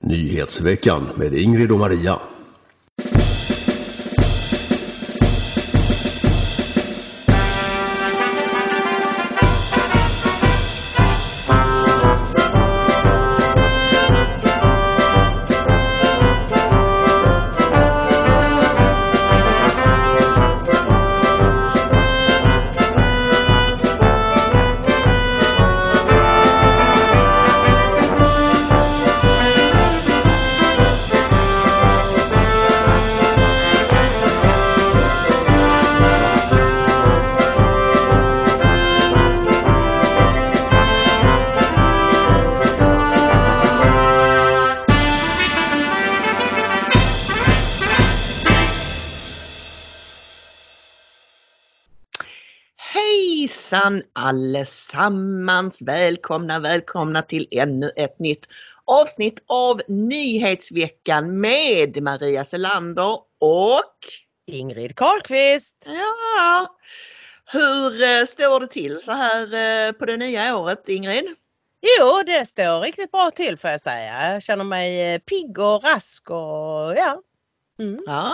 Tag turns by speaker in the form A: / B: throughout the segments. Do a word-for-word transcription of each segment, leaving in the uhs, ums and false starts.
A: Nyhetsveckan med Ingrid och Maria.
B: Hejsan allesammans, välkomna, välkomna till ännu ett nytt avsnitt av Nyhetsveckan med Maria Selander och
C: Ingrid Karlqvist.
B: Ja, hur eh, står det till så här eh, på det nya året, Ingrid?
C: Jo, det står riktigt bra till får jag säga. Jag känner mig eh, pigg och rask och ja. Mm.
B: Ja.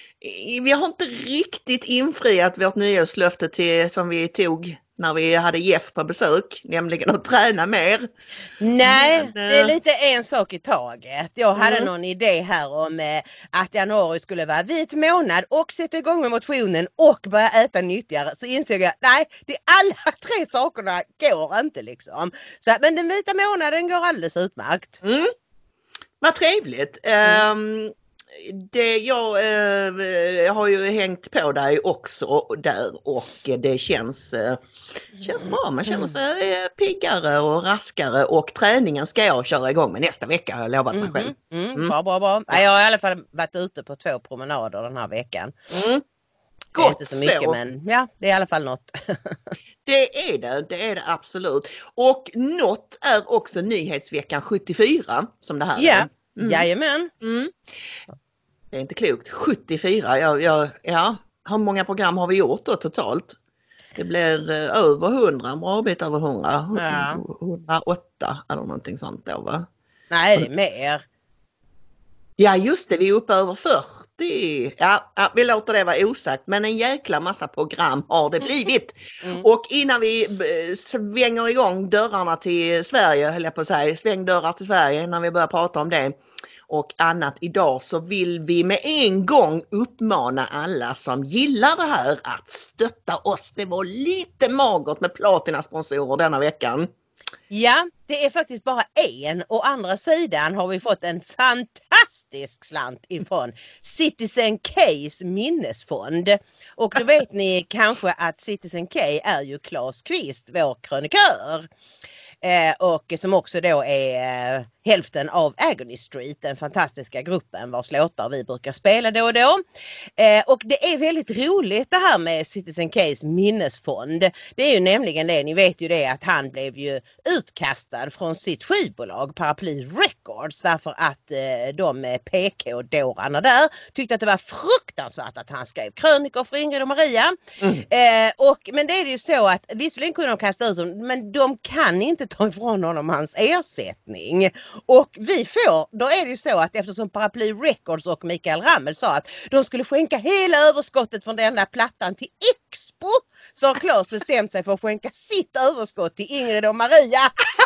B: Vi har inte riktigt infriat vårt nyårslöfte till, som vi tog när vi hade Jeff på besök, nämligen att träna mer.
C: Nej,
B: Men,
C: det är lite en sak i taget. Jag hade
B: mm.
C: någon idé här om eh, att januari skulle vara vit månad och sätta igång med motionen och börja äta nyttigare. Så insåg jag, nej, det är alla tre sakerna går inte liksom. Så, men den vita månaden går alldeles utmärkt.
B: Mm. Vad trevligt. Mm. Um, Det, jag eh, har ju hängt på dig också där och det känns, eh, känns bra. Man känner sig eh, piggare och raskare och träningen ska jag köra igång med nästa vecka, har jag lovat mig själv.
C: Mm, mm, bra, bra, bra. Ja, jag har i alla fall varit ute på två promenader den här veckan.
B: Mm.
C: Det är inte så mycket så. Men ja, det är i alla fall något.
B: Det är det, det är det absolut. Och något är också Nyhetsveckan sjuttiofyra som det här
C: ja.
B: är.
C: Mm. Jajamän.
B: Mm. Det är inte klokt. sjuttiofyra, ja, ja, ja. Hur många program har vi gjort då totalt? Det blir eh, över hundra, en bra bit över hundra.
C: Ja.
B: hundraåtta eller någonting sånt då, va?
C: Nej, det är mer.
B: Ja, just det, vi är uppe över fyrtio. Ja, ja, vi låter det vara osagt, men en jäkla massa program har det blivit. Mm. Och innan vi svänger igång dörrarna till Sverige, höll jag på att säga, svängdörrar till Sverige, innan vi börjar prata om det och annat idag, så vill vi med en gång uppmana alla som gillar det här att stötta oss. Det var lite magert med platinasponsorer denna veckan.
C: Ja, det är faktiskt bara en. Å andra sidan har vi fått en fantastisk slant ifrån Citizen K's minnesfond. Och då vet ni kanske att Citizen K är ju Claes Kvist, vår krönikör. Eh, och som också då är eh, hälften av Agony Street, den fantastiska gruppen vars låtar vi brukar spela då och då. Eh, och det är väldigt roligt det här med Citizen K's minnesfond. Det är ju nämligen det, ni vet ju det, att han blev ju utkastad från sitt skivbolag Paraply Records därför att eh, de P K-dårarna där tyckte att det var fruktansvärt att han skrev krönikor för Ingrid och Maria. Mm. Eh, och, men det är det ju så att visserligen kunde de kasta ut dem, men de kan inte ta ifrån honom hans ersättning. Och vi får, då är det ju så att eftersom Paraply Records och Mikael Ramel sa att de skulle skänka hela överskottet från den där plattan till Expo, så har Claes bestämt sig för att skänka sitt överskott till Ingrid och Maria.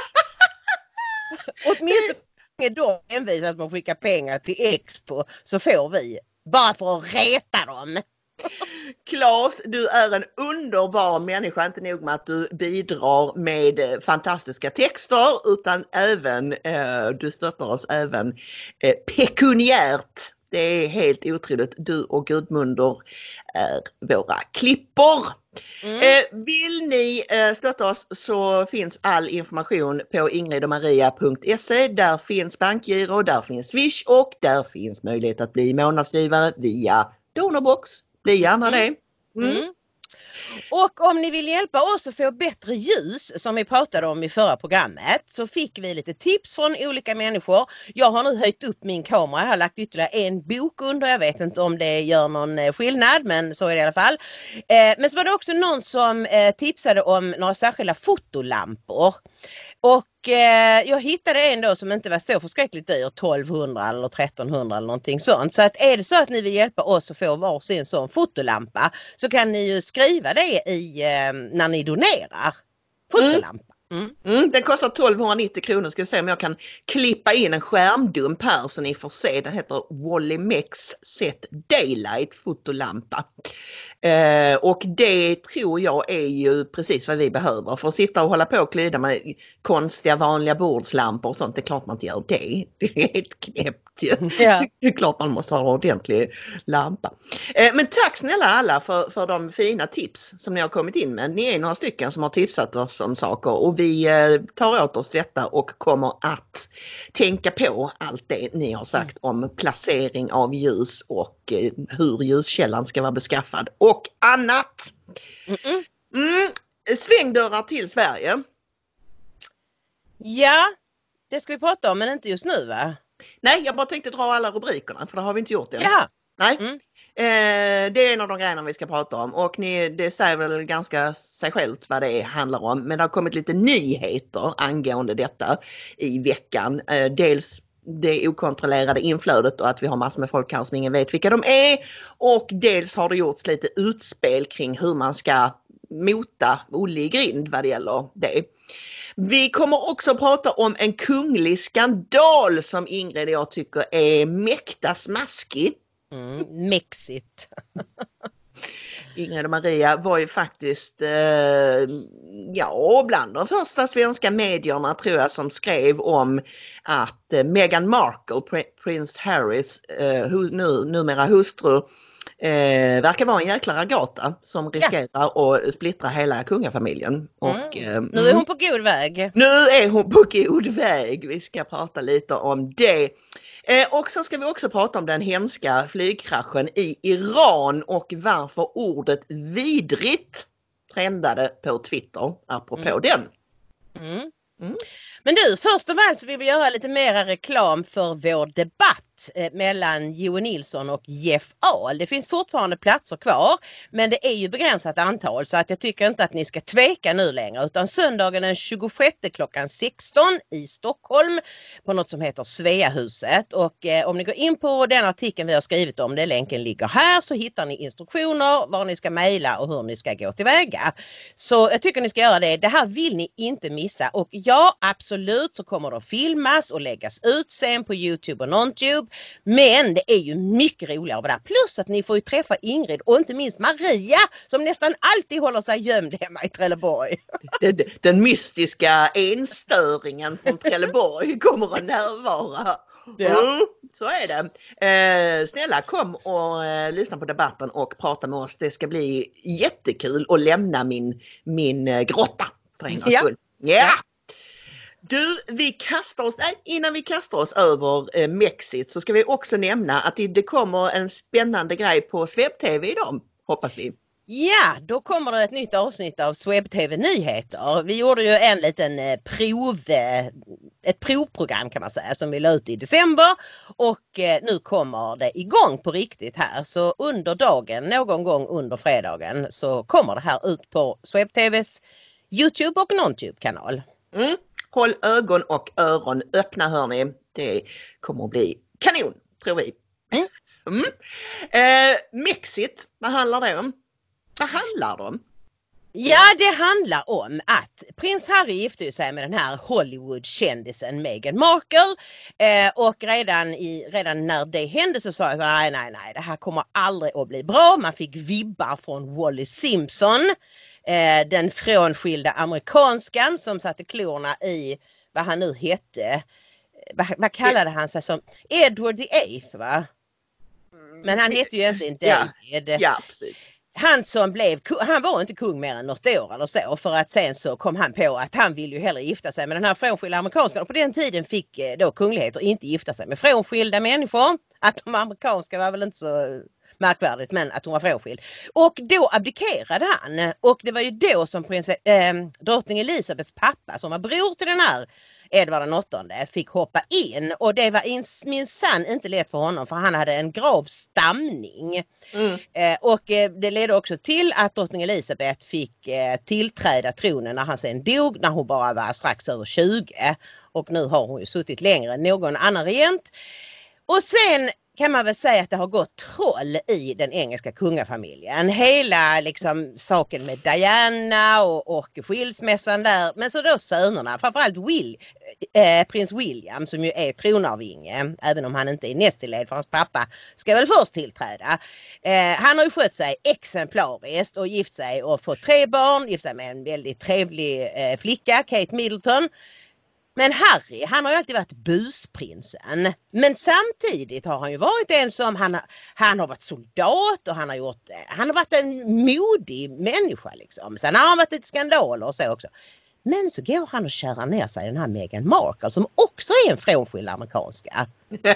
C: Åtminstone är de envisat med att skicka pengar till Expo, så får vi, bara för att reta dem.
B: Claes, du är en underbar människa, inte nog med att du bidrar med fantastiska texter utan även, eh, du stöttar oss även eh, pekuniärt. Det är helt otroligt. Du och Gudmundur är våra klippor. Mm. Eh, vill ni eh, stötta oss så finns all information på ingridomaria punkt se. Där finns bankgiro, där finns Swish och där finns möjlighet att bli månadsgivare via Donorbox. Bli gärna det. Mm.
C: Mm. Och om ni vill hjälpa oss att få bättre ljus som vi pratade om i förra programmet, så fick vi lite tips från olika människor. Jag har nu höjt upp min kamera, jag har lagt ytterligare en bok under, jag vet inte om det gör någon skillnad, men så är det i alla fall. Eh, men så var det också någon som eh, tipsade om några särskilda fotolampor. Och eh, jag hittade en då som inte var så förskräckligt dyr, tolvhundra eller trettonhundra eller någonting sånt. Så att är det så att ni vill hjälpa oss att få varsin sån fotolampa så kan ni ju skriva det i eh, när ni donerar fotolampa.
B: Mm. Mm, den kostar tolvhundranittio kronor. Ska vi se om jag kan klippa in en skärmdump här så ni får se. Den heter Wally-Mex Set Daylight fotolampa. Eh, och det tror jag är ju precis vad vi behöver. För att sitta och hålla på och klyda med konstiga vanliga bordslampor och sånt. Det är klart man inte gör det. Det är helt knäppt. Ja. Det är klart man måste ha en ordentlig lampa. Eh, men tack snälla alla för, för de fina tips som ni har kommit in med. Ni är några stycken som har tipsat oss om saker och vi eh, tar åt oss detta och kommer att tänka på allt det ni har sagt mm. om placering av ljus och eh, hur ljuskällan ska vara beskaffad och annat. Mm-mm. Mm. Svängdörrar till Sverige.
C: Ja, det ska vi prata om men inte just nu va?
B: Nej, jag bara tänkte dra alla rubrikerna för det har vi inte gjort än.
C: Ja.
B: Nej,
C: mm.
B: eh, det är en av de grejerna vi ska prata om och ni, det säger väl ganska sig självt vad det handlar om. Men det har kommit lite nyheter angående detta i veckan. Eh, dels det okontrollerade inflödet och att vi har massor med folk här som ingen vet vilka de är. Och dels har det gjorts lite utspel kring hur man ska mota Olle i grind vad det gäller det. Vi kommer också att prata om en kunglig skandal som Ingrid och jag tycker är mäkta smaskig.
C: Mm, mexigt.
B: Ingrid och Maria var ju faktiskt eh, ja, bland de första svenska medierna tror jag som skrev om att eh, Meghan Markle, pr- prins Harrys eh, hu- nu, numera hustru, Eh, verkar vara en jäkla ragata som riskerar ja. att splittra hela kungafamiljen. Och,
C: mm.
B: eh,
C: nu är hon på god väg.
B: Nu är hon på god väg. Vi ska prata lite om det. Eh, och så ska vi också prata om den hemska flygkraschen i Iran och varför ordet vidrigt trendade på Twitter apropå mm. den.
C: Mm. Mm. Men du, först av allt så vill vi göra lite mera reklam för vår debatt eh, mellan Johan Nilsson och Jeff Ahl. Det finns fortfarande platser kvar men det är ju begränsat antal så att jag tycker inte att ni ska tveka nu längre utan söndagen den tjugosjätte klockan sexton i Stockholm på något som heter Sveahuset och eh, om ni går in på den artikeln vi har skrivit om det, länken ligger här så hittar ni instruktioner var ni ska mejla och hur ni ska gå tillväga. Så jag tycker ni ska göra det. Det här vill ni inte missa och ja, absolut Absolut så kommer det att filmas och läggas ut sen på YouTube och NonTube. Men det är ju mycket roligare av det där. Plus att ni får ju träffa Ingrid och inte minst Maria som nästan alltid håller sig gömd hemma i Trelleborg.
B: Den, den mystiska enstöringen från Trelleborg kommer att närvara. Ja. Mm, så är det. Eh, snälla kom och eh, lyssna på debatten och prata med oss. Det ska bli jättekul att lämna min, min eh, grotta för en gångs skull. Ja. Yeah. Du, vi kastar oss, nej, innan vi kastar oss över eh, Mexit så ska vi också nämna att det, det kommer en spännande grej på Swebb-T V idag, hoppas vi.
C: Ja, då kommer det ett nytt avsnitt av Swebb-T V Nyheter. Vi gjorde ju en liten eh, prov, eh, ett provprogram kan man säga som vi la ut i december och eh, nu kommer det igång på riktigt här. Så under dagen, någon gång under fredagen så kommer det här ut på Swebb-T V:s YouTube och NonTube-kanal.
B: Mm. Håll ögon och öron öppna hörni. Det kommer att bli kanon, tror vi. Mm. Mm. Eh, Mexit, vad handlar det om? Vad handlar det om?
C: Ja, det handlar om att prins Harry gifte sig med den här Hollywood-kändisen Meghan Markle eh, och redan, i, redan när det hände så sa jag nej, nej, nej, det här kommer aldrig att bli bra. Man fick vibbar från Wally Simpson. Eh, den frånskilda amerikanskan som satte klorna i vad han nu hette. Vad, vad kallade han sig som? Edward the Eighth va? Men han hette ju inte David.
B: Ja, ja, precis.
C: Han som blev, han var inte kung mer än något år eller så för att sen så kom han på att han ville ju hellre gifta sig med den här frånskilda amerikanskan och på den tiden fick då kungligheter inte gifta sig med frånskilda människor. Att de amerikanska var väl inte så märkvärdigt men att hon var frånskild. Och då abdikerade han och det var ju då som prins, eh, drottning Elisabeths pappa som var bror till den här Edvard den åttonde fick hoppa in och det var minsann inte lätt för honom för han hade en grav stamning. Mm. Eh, och eh, det ledde också till att drottning Elisabeth fick eh, tillträda tronen när han sen dog när hon bara var strax över tjugo. Och nu har hon ju suttit längre än någon annan regent. Och sen kan man väl säga att det har gått troll i den engelska kungafamiljen. Hela liksom saken med Diana och, och skilsmässan där. Men så då sönerna, framförallt Will, eh, prins William som ju är tronarvinge. Även om han inte är nästiled för hans pappa ska väl först tillträda. Eh, han har ju skött sig exemplariskt och gift sig och fått tre barn. Gift sig med en väldigt trevlig eh, flicka, Kate Middleton. Men Harry, han har ju alltid varit busprinsen. Men samtidigt har han ju varit en som, han, han har varit soldat och han har gjort, han har varit en modig människa liksom. Sen har han varit lite skandaler och så också. Men så går han och kärar ner sig den här Meghan Markle som också är en frånskild amerikanska.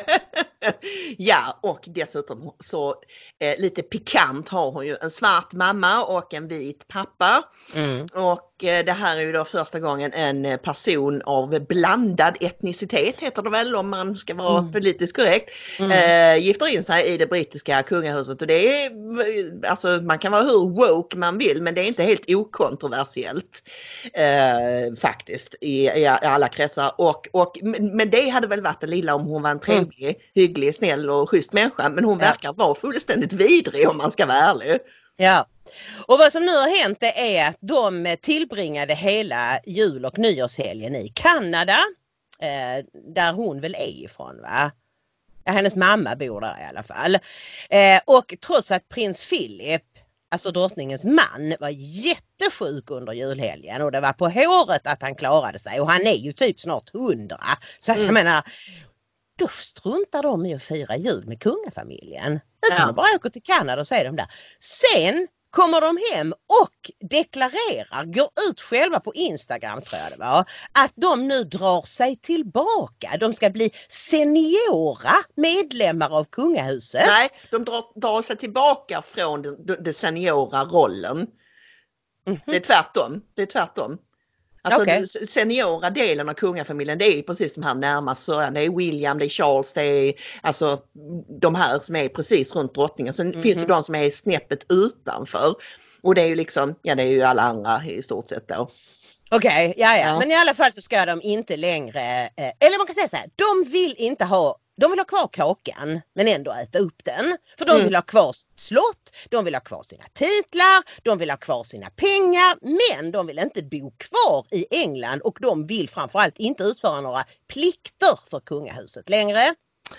B: Ja, och dessutom så eh, lite pikant har hon ju en svart mamma och en vit pappa. Mm. Och eh, det här är ju då första gången en person av blandad etnicitet heter det väl om man ska vara mm. politiskt korrekt. Mm. Eh, gifter in sig i det brittiska kungahuset och det är, alltså man kan vara hur woke man vill men det är inte helt okontroversiellt eh, faktiskt i, i alla kretsar. Och, och, men det hade väl varit det lilla om hon var en trevlig, mm. hygglig, snäll och schysst människa men hon ja. verkar vara fullständigt vidrig om man ska vara ärlig.
C: Ja. Och vad som nu har hänt det är att de tillbringade hela jul- och nyårshelgen i Kanada eh, där hon väl är ifrån va? Ja, hennes mamma bor där i alla fall. Eh, och trots att prins Philip, alltså drottningens man, var jättesjuk under julhelgen och det var på håret att han klarade sig och han är ju typ snart hundra. Så att mm. jag menar, då struntar de i att fira jul med kungafamiljen. Utan ja. bara åker till Kanada och säger de där. Sen kommer de hem och deklarerar, går ut själva på Instagram tror jag det var, att de nu drar sig tillbaka. De ska bli seniora medlemmar av kungahuset.
B: Nej, de drar, drar sig tillbaka från den, den seniora rollen. Mm-hmm. Det är tvärtom. Det är tvärtom. Alltså okay. Den seniora delen av kungafamiljen det är precis de här närmast så det är William, det är Charles, det är alltså de här som är precis runt drottningen. Sen mm-hmm. finns det de som är snäppet utanför och det är ju liksom, ja det är ju alla andra i stort sett då.
C: Okej, okay, ja, ja men i alla fall så ska de inte längre, eh, eller man kan säga så här, de vill inte ha De vill ha kvar kakan men ändå äta upp den. För de mm. vill ha kvar slott, de vill ha kvar sina titlar, de vill ha kvar sina pengar. Men de vill inte bo kvar i England och de vill framförallt inte utföra några plikter för kungahuset längre.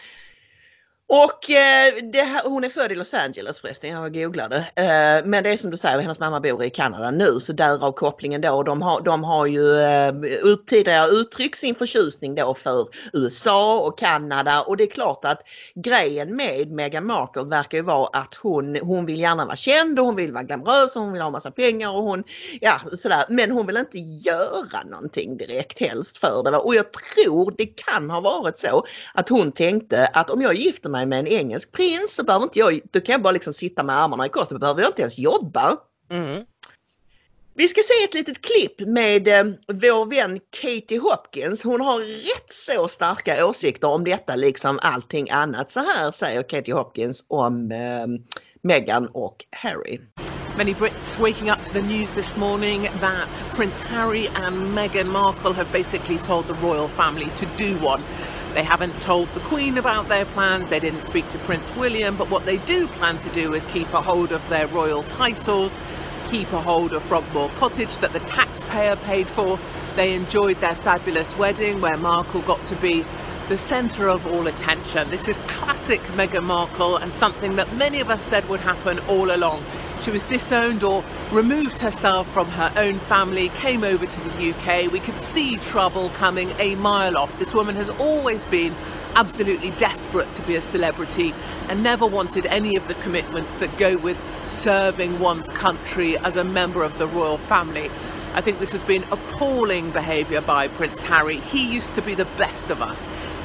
B: Och eh, det här, hon är född i Los Angeles förresten, jag googlade. Eh, men det är som du säger, hennes mamma bor i Kanada nu så därav kopplingen då. De har, de har ju eh, ut, tidigare uttryckt sin förtjusning då för U S A och Kanada. Och det är klart att grejen med Meghan Markle verkar ju vara att hon, hon vill gärna vara känd och hon vill vara glamorös och hon vill ha massa pengar och hon, ja sådär. Men hon vill inte göra någonting direkt helst för det. Och jag tror det kan ha varit så att hon tänkte att om jag gifter mig med en engelsk prins så behöver inte jag, då kan jag bara liksom sitta med armarna i kors, då behöver jag inte ens jobba. Mm. Vi ska se ett litet klipp med eh, vår vän Katie Hopkins. Hon har rätt så starka åsikter om detta liksom allting annat. Så här säger Katie Hopkins om eh, Meghan och Harry.
A: Many Brits waking up to the news this morning that Prince Harry and Meghan Markle have basically told the royal family to do one. They haven't told the Queen about their plans, they didn't speak to Prince William, but what they do plan to do is keep a hold of their royal titles, keep a hold of Frogmore Cottage that the taxpayer paid for. They enjoyed their fabulous wedding where Markle got to be the centre of all attention. This is classic Meghan Markle and something that many of us said would happen all along. She was disowned or removed herself from her own family, came over to the U K. We could see trouble coming a mile off. This woman has always been absolutely desperate to be a celebrity and never wanted any of the commitments that go with serving one's country as a member of the royal family. I think this has been appalling behaviour by Prince Harry. He used to be the best of us.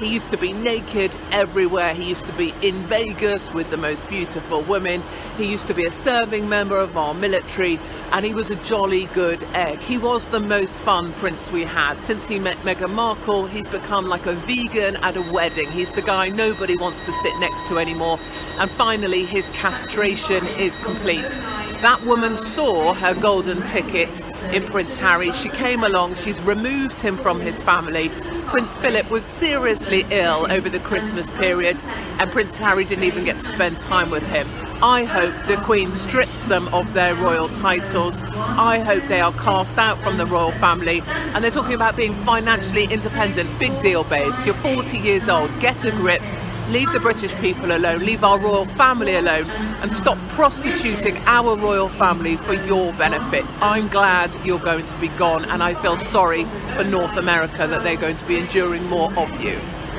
A: He used to be naked everywhere. He used to be in Vegas with the most beautiful women. He used to be a serving member of our military, and he was a jolly good egg. He was the most fun prince we had. Since he met Meghan Markle, he's become like a vegan at a wedding. He's the guy nobody wants to sit next to anymore. And finally, his castration is complete. That woman saw her golden ticket in Prince Harry. She came along, she's removed him from his family. Prince Philip was seriously ill over the Christmas period, and Prince Harry didn't even get to spend time with him. I hope the Queen strips them of their royal titles. I hope they are cast out from the royal family. And they're talking about being financially independent. Big deal, babes. You're forty years old. Get a grip. Leave the British people alone, leave our royal family alone, and stop prostituting our royal family for your benefit. I'm glad you're going to be gone, and I feel sorry for North America that they're going to be enduring more of you.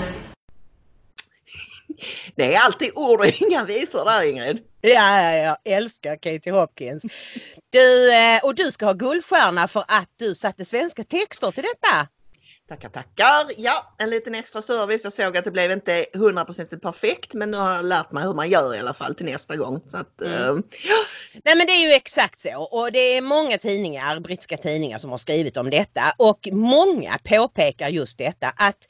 B: Det är alltid ord och inga visor där, Ingrid.
C: Ja, ja, jag älskar Katie Hopkins. Du, och du ska ha guldstjärna för att du satte svenska texter till detta.
B: Tackar, tackar. Ja, en liten extra service. Jag såg att det blev inte hundra procent perfekt, men nu har jag lärt mig hur man gör i alla fall till nästa gång. Så att, mm. uh,
C: Nej, men det är ju exakt så. Och det är många tidningar, brittiska tidningar som har skrivit om detta. Och många påpekar just detta, att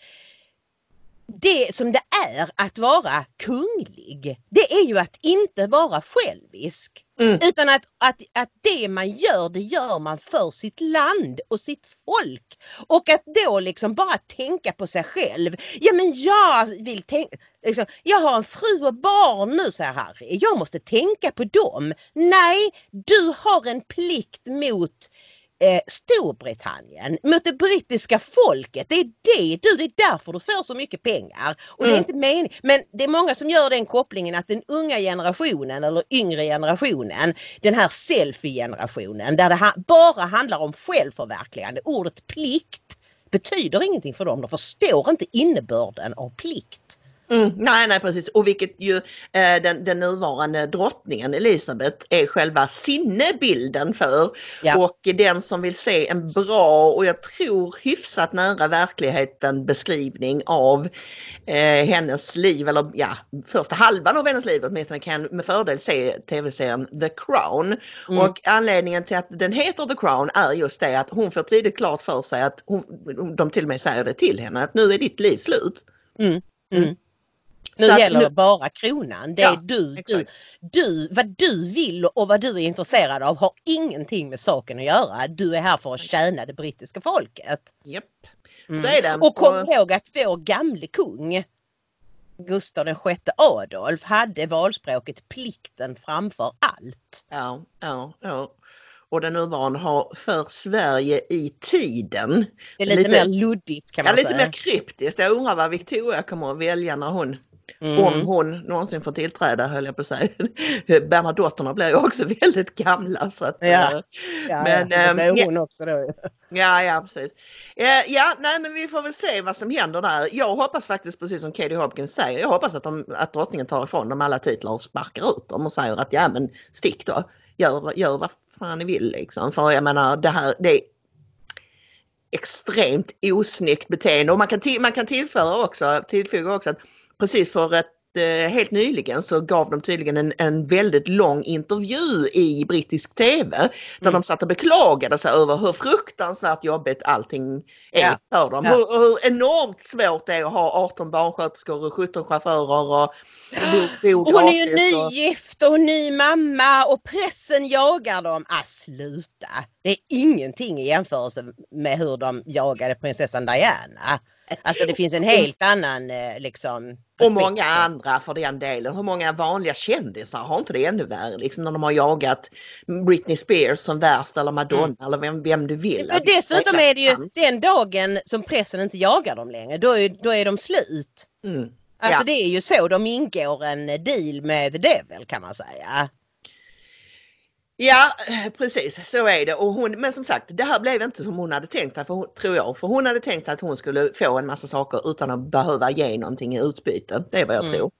C: det som det är att vara kunglig, det är ju att inte vara självisk. Mm. Utan att, att, att det man gör, det gör man för sitt land och sitt folk. Och att då liksom bara tänka på sig själv. Ja, men jag vill tänka, liksom, jag har en fru och barn nu, säger Harry. Jag måste tänka på dem. Nej, du har en plikt mot Eh, Storbritannien, mot det brittiska folket. Det är det du, det är därför du får så mycket pengar. Och mm. det är inte mening. Men det är många som gör den kopplingen att den unga generationen eller yngre generationen, den här selfie-generationen, där det ha, bara handlar om självförverkligande. Ordet plikt betyder ingenting för dem. De förstår inte innebörden av plikt.
B: Mm, nej, nej, precis. Och vilket ju eh, den, den nuvarande drottningen Elisabeth är själva sinnebilden för. Ja. Och den som vill se en bra och jag tror hyfsat nära verkligheten beskrivning av eh, hennes liv, eller ja, första halvan av hennes liv åtminstone, kan med fördel se tv-serien The Crown. Mm. Och anledningen till att den heter The Crown är just det att hon får tidigt klart för sig att hon, de till och med säger det till henne, att nu är ditt liv slut.
C: Mm. Mm. Nu
B: så
C: gäller
B: nu,
C: det bara kronan. Det är
B: ja,
C: du, du, du, vad du vill och vad du är intresserad av har ingenting med saken att göra. Du är här för att tjäna det brittiska folket.
B: Japp,
C: mm.
B: så är det.
C: Och kom och... ihåg att vår gamle kung, Gustav den sjätte Adolf, hade valspråket plikten framför allt.
B: Ja, ja, ja. Och den nuvarande har för Sverige i tiden.
C: Det är lite, lite mer luddigt, kan man
B: ja,
C: säga.
B: Lite mer kryptiskt. Jag undrar vad Victoria kommer att välja när hon, mm. om hon någonsin får tillträda, höll jag på att säga. Bernadotterna blir ju också väldigt gamla. Så att,
C: ja, ja, men, ja, det är hon ja, också då.
B: Ja, ja, precis. Ja, nej, men vi får väl se vad som händer där. Jag hoppas faktiskt, precis som Katie Hopkins säger, jag hoppas att, de, att drottningen tar ifrån dem alla titlar och sparkar ut dem och säger att ja, men stick då. Gör, gör vad fan ni vill liksom. För jag menar, det här, det är extremt osnyggt beteende. Och man kan, till, man kan tillföra också, tillfoga också att precis för ett eh, helt nyligen så gav de tydligen en, en väldigt lång intervju i brittisk tv där mm. de satt och beklagade sig över hur fruktansvärt jobbigt allting är ja. för dem. Ja. Hur, hur enormt svårt det är att ha arton barnsköterskor och sjutton chaufförer och
C: och hon är ju nygift och ny mamma och pressen jagar dem. Ah, sluta. Det är ingenting i jämförelse med hur de jagade prinsessan Diana. Alltså det finns en helt annan liksom.
B: Och många andra för den delen. Hur många vanliga kändisar har inte det ännu värre? Liksom när de har jagat Britney Spears som värst eller Madonna mm. eller vem, vem du vill.
C: Men dessutom är det ju den dagen som pressen inte jagar dem längre. Då är, då är de slut.
B: Mm.
C: Alltså
B: ja.
C: det är ju så, de ingår en deal med The Devil, kan man säga.
B: Ja, precis, så är det. Och hon, men som sagt, det här blev inte som hon hade tänkt sig, för hon, tror jag. För hon hade tänkt sig att hon skulle få en massa saker utan att behöva ge någonting i utbyte. Det är vad jag mm. tror.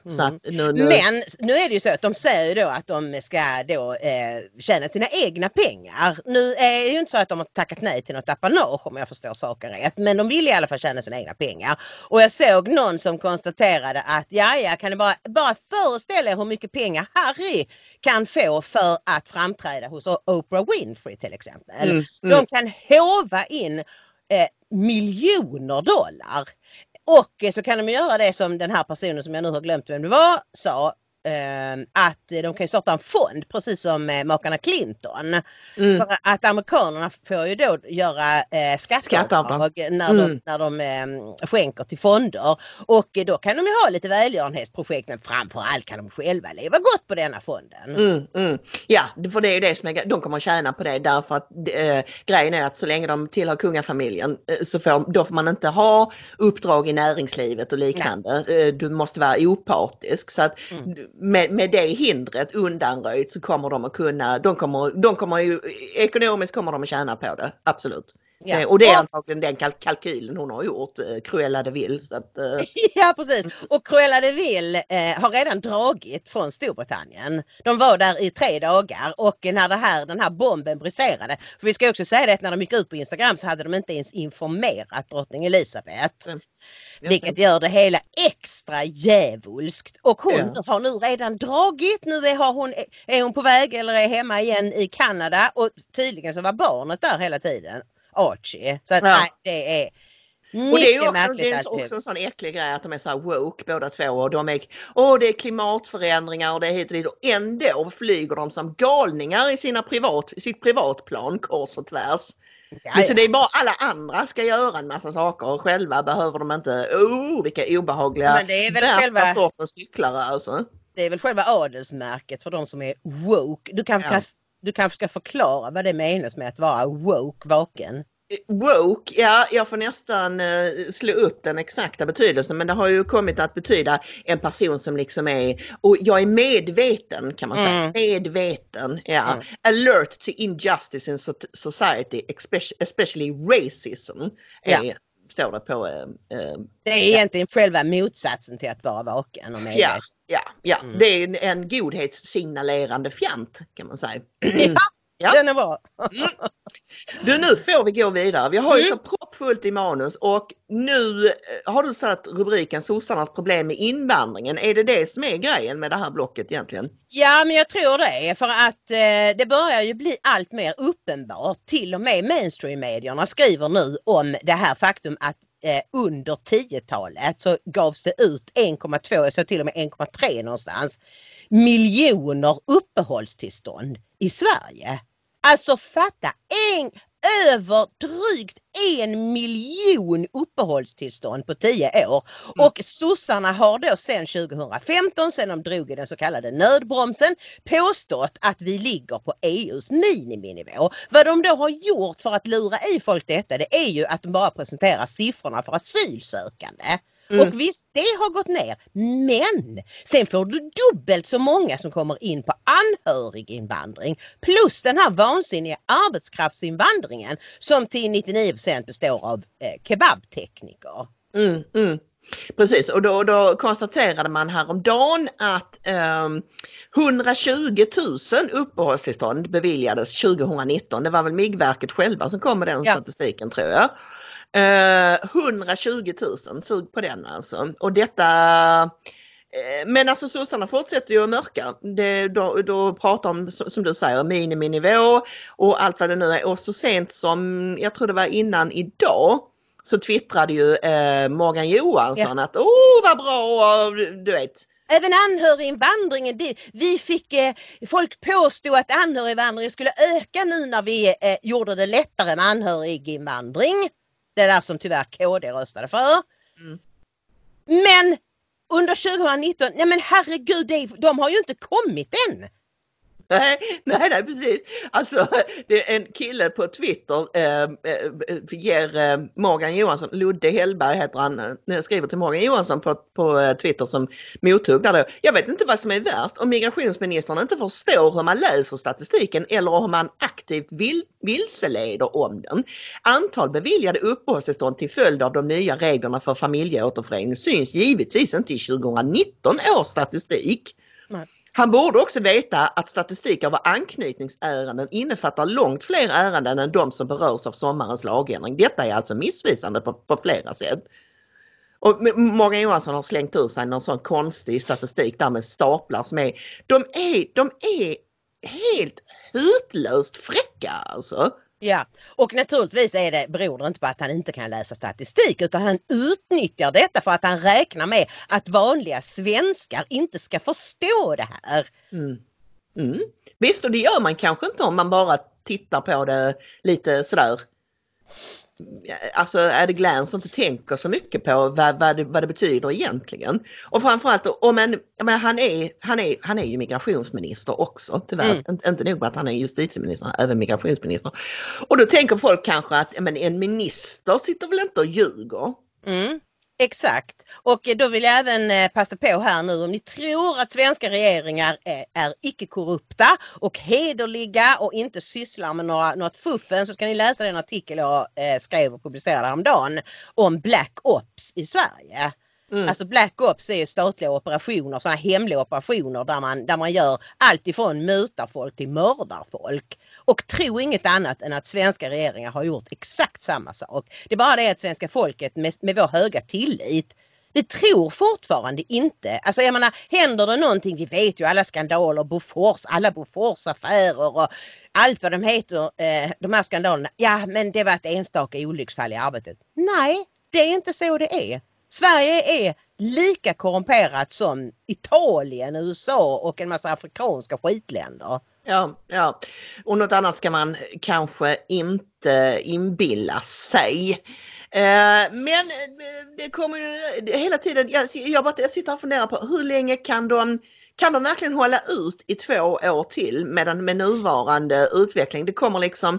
B: Så
C: Mm.
B: att nu, nu...
C: Men nu är det ju så att de säger ju då att de ska då eh, tjäna sina egna pengar. Nu är det ju inte så att de har tackat nej till något apanage om jag förstår saken rätt. Men de vill i alla fall tjäna sina egna pengar. Och jag såg någon som konstaterade att ja, ja kan ni bara, bara föreställa er hur mycket pengar Harry kan få för att framträda hos Oprah Winfrey till exempel.
B: Mm, mm.
C: De kan hova in eh, miljoner dollar. Och så kan de göra det som den här personen som jag nu har glömt vem det var sa. Eh, att de kan starta en fond precis som eh, makarna Clinton.
B: Mm.
C: För att amerikanerna får ju då göra eh, skatteavdrag när de,
B: Mm.
C: när de eh, skänker till fonder. Och eh, då kan de ju ha lite välgörenhetsprojekt men framförallt kan de själva leva gott på denna fonden.
B: Mm, mm. Ja, för det är ju det som är, de kommer att tjäna på det därför att eh, grejen är att så länge de tillhör kungafamiljen eh, så får, då får man inte ha uppdrag i näringslivet och liknande. Eh, du måste vara opartisk så att
C: Mm.
B: med, med det hindret undanröjt så kommer de att kunna, de kommer, de kommer ju, ekonomiskt kommer de att tjäna på det, absolut.
C: Ja.
B: Eh, och det är
C: Och-
B: antagligen den kalk- kalkylen hon har gjort, eh, Cruella de Vil. Så att, eh,
C: Ja precis och Cruella de Vil eh, har redan dragit från Storbritannien. De var där i tre dagar och när det här, den här bomben briserade. För vi ska också säga det att när de gick ut på Instagram så hade de inte ens informerat drottning Elisabeth.
B: Mm.
C: Vilket gör det hela extra djävulskt. Och hon
B: Ja.
C: har nu redan dragit. Nu är, har hon, är hon på väg eller är hemma igen i Kanada. Och tydligen så var barnet där hela tiden. Archie. Så att
B: Ja.
C: nej, det är mycket
B: Och det är ju också,
C: märkligt.
B: det är
C: alltihop.
B: också en sån äcklig grej att de är så här woke båda två och de är, åh det är klimatförändringar och det är hit och dit och ändå flyger de som galningar i sina privat, sitt privatplan kors och tvärs.
C: Ja,
B: Så det är bara alla andra ska göra en massa saker och själva behöver de inte, oh vilka obehagliga,
C: Men det är väl
B: värsta
C: själva-
B: sortens cyklare alltså.
C: Det är väl själva adelsmärket för de som är woke. Du kanske,
B: Ja.
C: kan, du kanske ska förklara vad det menas med att vara woke, vaken.
B: Woke, ja jag får nästan uh, slå upp den exakta betydelsen men det har ju kommit att betyda en person som liksom är, och jag är medveten kan man säga,
C: Mm.
B: medveten, ja.
C: Mm.
B: Alert to injustice in so- society, especially, especially racism,
C: Ja.
B: är, står det på. Uh, uh,
C: Det är egentligen själva motsatsen till att vara vaken och
B: ja,
C: medveten.
B: ja, ja.
C: Mm.
B: Det är en, en godhetssignalerande fjant kan man säga.
C: Ja,
B: Ja.
C: den är bra.
B: Du, nu får vi gå vidare. Vi har ju
C: Mm.
B: så proppfullt i manus och nu eh, har du satt rubriken sossarnas problem med invandringen. Är det det som är grejen med det här blocket egentligen?
C: Ja, men jag tror det. För att eh, det börjar ju bli allt mer uppenbart. Till och med mainstream-medierna skriver nu om det här faktum att eh, under tiotalet så gavs det ut en komma två, så till och med en komma tre någonstans, miljoner uppehållstillstånd i Sverige. Alltså fatta, en, över drygt en miljon uppehållstillstånd på tio år.
B: Mm.
C: Och sossarna har då sedan tjugohundrafemton, sedan de drog i den så kallade nödbromsen, påstått att vi ligger på E U:s miniminivå. Vad de då har gjort för att lura i folk detta, det är ju att de bara presenterar siffrorna för asylsökande.
B: Mm.
C: Och visst, det har gått ner. Men sen får du dubbelt så många som kommer in på anhöriginvandring. Plus den här vansinniga arbetskraftsinvandringen som till nittionio procent består av eh, kebabtekniker.
B: Mm, mm. Precis, och då, då konstaterade man häromdagen att um, hundratjugo tusen uppehållstillstånd beviljades tjugohundranitton. Det var väl Migrationsverket själva som kom med den
C: Ja.
B: statistiken tror jag. Uh, hundratjugo tusen, sug på den alltså. Och detta, uh, men alltså sossarna fortsätter ju att mörka. Det, då, då pratar om, som du säger, miniminivå och allt vad det nu är. Och så sent som, jag tror det var innan idag, så twittrade ju eh, Morgan Johansson
C: Ja.
B: att åh vad bra, du vet.
C: Även anhöriginvandringen, det, vi fick, eh, folk påstod att anhöriginvandringen skulle öka nu när vi eh, gjorde det lättare med anhöriginvandring. Det där som tyvärr K D röstade för.
B: Mm.
C: Men under tjugohundranitton, nej men herregud, det, de har ju inte kommit än.
B: Nej, nej, nej, precis. Alltså, det är en kille på Twitter eh, ger eh, Morgan Johansson, Ludde Hellberg heter han, eh, skriver till Morgan Johansson på, på eh, Twitter som mottog där då. Jag vet inte vad som är värst, om migrationsministern inte förstår hur man läser statistiken eller om man aktivt vil, vilseleder om den. Antal beviljade uppehållstillstånd till följd av de nya reglerna för familjeåterförening syns givetvis inte i tjugonitton års statistik.
C: Nej.
B: Han borde också veta att statistik över anknytningsärenden innefattar långt fler ärenden än de som berörs av sommarens lagändring. Detta är alltså missvisande på, på flera sätt. Och Morgan Johansson har slängt ur sig någon sån konstig statistik där med staplar som är, de är, de är helt hutlöst fräcka alltså.
C: Ja, och naturligtvis är det, beror det inte på att han inte kan läsa statistik utan han utnyttjar detta för att han räknar med att vanliga svenskar inte ska förstå det här.
B: Mm. Mm. Visst, och det gör man kanske inte om man bara tittar på det lite sådär. Alltså är det glans som inte tänker så mycket på vad, vad, det, vad det betyder egentligen. Och framförallt om en, jag menar, han, är, han, är, han är ju migrationsminister också tyvärr. Mm. Inte, inte nog med att han är justitieminister, även migrationsminister. Och då tänker folk kanske att men, en minister sitter väl inte och ljuger.
C: Mm. Exakt. Och då vill jag även passa på här nu om ni tror att svenska regeringar är, är icke-korrupta och hederliga och inte sysslar med några, något fuffen så ska ni läsa den artikel jag eh, skrev och publicerade häromdagen om Black Ops i Sverige. Mm. Alltså Black Ops är ju statliga operationer, sådana hemliga operationer där man, där man gör allt ifrån mutar folk till mördar folk. Och tro inget annat än att svenska regeringar har gjort exakt samma sak. Det är bara det att svenska folket med, med vår höga tillit, det tror fortfarande inte. Alltså jag menar, händer det någonting, vi vet ju alla skandaler, Bofors, alla Bofors-affärer och allt vad de heter, eh, de här skandalerna. Ja, men det var ett enstaka olycksfall i arbetet. Nej, det är inte så det är. Sverige är lika korrumperat som Italien, U S A och en massa afrikanska skitländer.
B: Ja, ja. Och något annat ska man kanske inte inbilla sig. Eh, men det kommer ju hela tiden, jag, jag, bara, jag sitter och funderar på hur länge kan de, kan de verkligen hålla ut i två år till med, den, med nuvarande utveckling? Det kommer liksom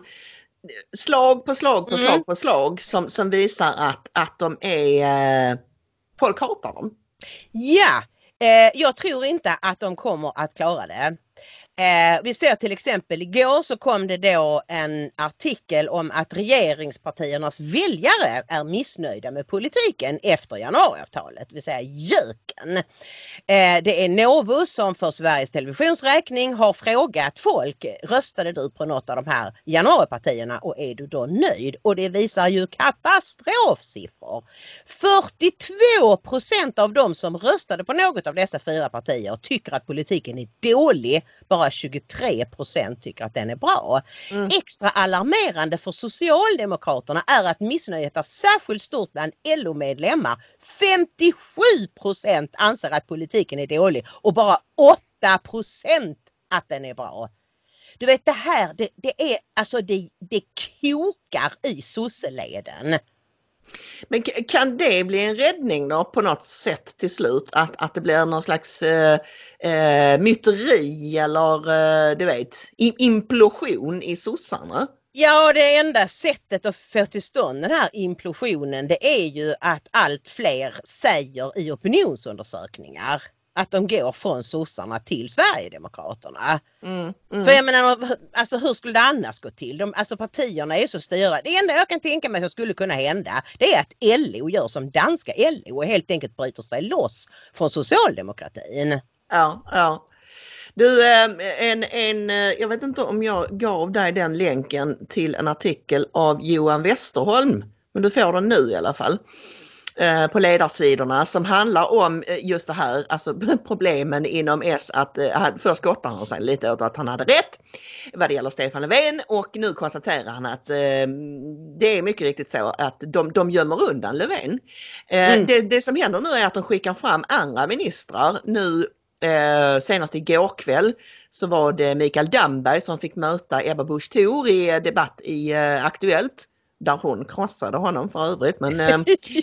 B: slag på slag på slag mm. på slag som, som visar att, att de är, eh, folk hatar dem.
C: Ja, eh, jag tror inte att de kommer att klara det. Eh, vi ser till exempel igår så kom det då en artikel om att regeringspartiernas väljare är missnöjda med politiken efter januariavtalet, det vill säga JÖKen. Eh, det är Novus som för Sveriges Televisions räkning har frågat folk, röstade du på något av de här januaripartierna och är du då nöjd? Och det visar ju katastrofsiffror. fyrtiotvå procent av de som röstade på något av dessa fyra partier tycker att politiken är dålig, bara tjugotre procent tycker att den är bra. Mm. Extra alarmerande för Socialdemokraterna är att missnöjet är särskilt stort bland L O-medlemmar. femtiosju procent anser att politiken är dålig och bara åtta procent att den är bra. Du vet det här, det, det är alltså det, det kokar i sosseleden.
B: Men kan det bli en räddning då på något sätt till slut? Att, att det blir någon slags eh, eh, myteri eller eh, du vet, implosion i sossarna?
C: Ja, det enda sättet att få till stånd den här implosionen det är ju att allt fler säger i opinionsundersökningar att de går från sossarna till Sverigedemokraterna. Mm, mm. För jag menar, alltså hur skulle det annars gå till? De, alltså partierna är ju så styrda. Det enda jag kan tänka mig som skulle kunna hända det är att L O gör som danska L O och helt enkelt bryter sig loss från socialdemokratin.
B: Ja, ja. Du, en, en, jag vet inte om jag gav dig den länken till en artikel av Johan Westerholm, men du får den nu i alla fall. På ledarsidorna som handlar om just det här, alltså problemen inom S att först skottar han sig lite åt att han hade rätt vad det gäller Stefan Löfven och nu konstaterar han att eh, det är mycket riktigt så att de, de gömmer undan Löfven. Eh, mm. det, det som händer nu är att de skickar fram andra ministrar. Nu eh, senast igår kväll så var det Mikael Damberg som fick möta Ebba Busch Thor i debatt i eh, Aktuellt. där hon krossade honom för övrigt. Men, äh,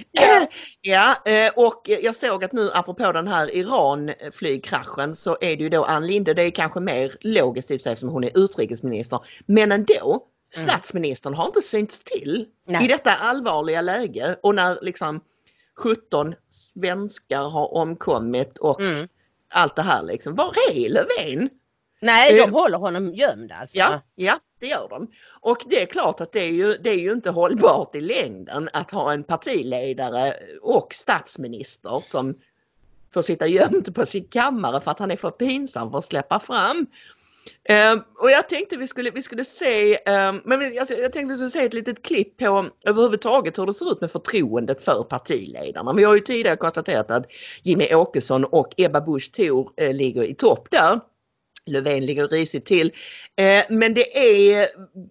B: ja, och jag såg att nu apropå den här Iran-flygkraschen så är det ju då Ann Linde, det är kanske mer logiskt eftersom hon är utrikesminister. Men ändå, statsministern har inte synts till Nej. i detta allvarliga läge. Och när liksom sjutton svenskar har omkommit och mm. allt det här liksom. Var är Löfven?
C: Nej, de håller honom gömd alltså.
B: Ja, ja, det gör de. Och det är klart att det är, ju, det är ju inte hållbart i längden att ha en partiledare och statsminister som får sitta gömd på sin kammare för att han är för pinsam för att släppa fram. Um, och jag tänkte vi skulle, vi skulle se, um, men vi, jag, jag tänkte vi skulle se ett litet klipp på överhuvudtaget hur det ser ut med förtroendet för partiledarna. Vi har ju tidigare konstaterat att Jimmy Åkesson och Ebba Busch Thor eh, ligger i topp där. Löfven ligger risigt till. Eh, men det är,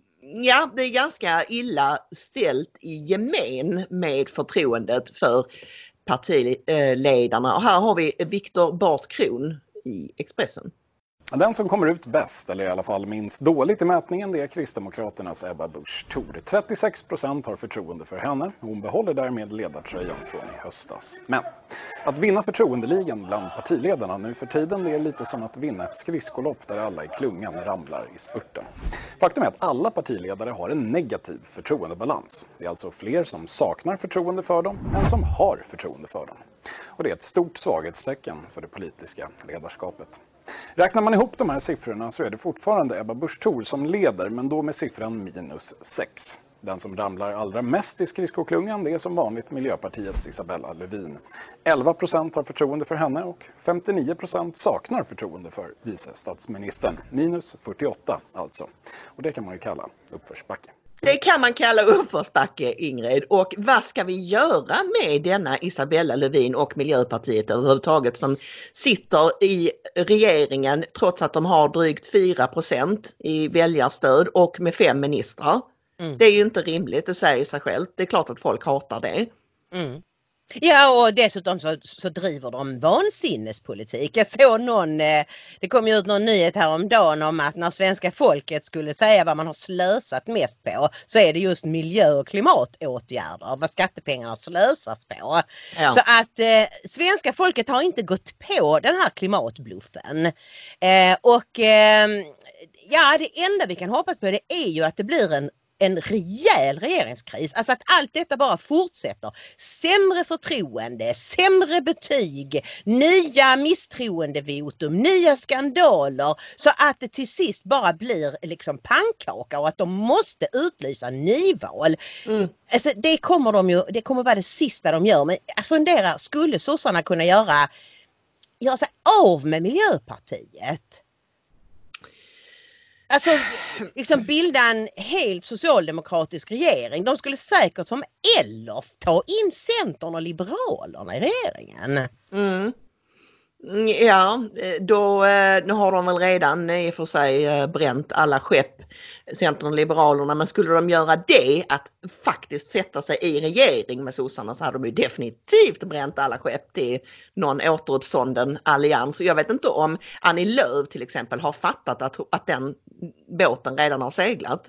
B: ja, det är ganska illa ställt i gemen med förtroendet för partiledarna. Och här har vi Viktor Barth-Kron i Expressen.
D: Den som kommer ut bäst, eller i alla fall minst dåligt i mätningen, det är Kristdemokraternas Ebba Busch Thor. trettiosex procent har förtroende för henne. Hon behåller därmed ledartröjan från i höstas. Men att vinna förtroendeligan bland partiledarna nu för tiden, det är lite som att vinna ett skridskolopp där alla i klungan ramlar i spurten. Faktum är att alla partiledare har en negativ förtroendebalans. Det är alltså fler som saknar förtroende för dem än som har förtroende för dem. Och det är ett stort svaghetstecken för det politiska ledarskapet. Räknar man ihop de här siffrorna så är det fortfarande Ebba Busch Thor som leder, men då med siffran minus sex. Den som ramlar allra mest i skridskoklungan, det är som vanligt Miljöpartiets Isabella Lövin. elva procent har förtroende för henne och femtionio procent saknar förtroende för vice statsministern. Minus fyrtioåtta alltså. Och det kan man ju kalla uppförsbacke.
B: Det kan man kalla uppförsbacke, Ingrid. Och vad ska vi göra med denna Isabella Lövin och Miljöpartiet överhuvudtaget som sitter i regeringen trots att de har drygt fyra procent i väljarstöd och med fem ministrar? Mm. Det är ju inte rimligt, det säger sig själv. Det är klart att folk hatar det.
C: Mm. Ja, och dessutom så, så driver de vansinnespolitik. Jag såg någon, eh, det kom ju ut någon nyhet häromdagen om att när svenska folket skulle säga vad man har slösat mest på så är det just miljö- och klimatåtgärder, vad skattepengarna slösas på. Ja. Så att eh, svenska folket har inte gått på den här klimatbluffen. Eh, och eh, ja, det enda vi kan hoppas på det är ju att det blir en en rejäl regeringskris. Alltså att allt detta bara fortsätter. Sämre förtroende, sämre betyg, nya misstroendevotum, nya skandaler så att det till sist bara blir liksom pannkaka och att de måste utlysa nyval. Mm. Alltså det kommer de ju, det kommer vara det sista de gör. Men jag funderar, skulle sossarna kunna göra, göra sig av med Miljöpartiet? Alltså liksom bilda en helt socialdemokratisk regering. De skulle säkert som Elf ta in Centern och Liberalerna i regeringen.
B: Mm. Ja, då nu har de väl redan i och för sig bränt alla skepp, Centern och Liberalerna, men skulle de göra det, att faktiskt sätta sig i regering med sossarna, så hade de ju definitivt bränt alla skepp till någon återuppstånden allians. Jag vet inte om Annie Lööf till exempel har fattat att, att den båten redan har seglat.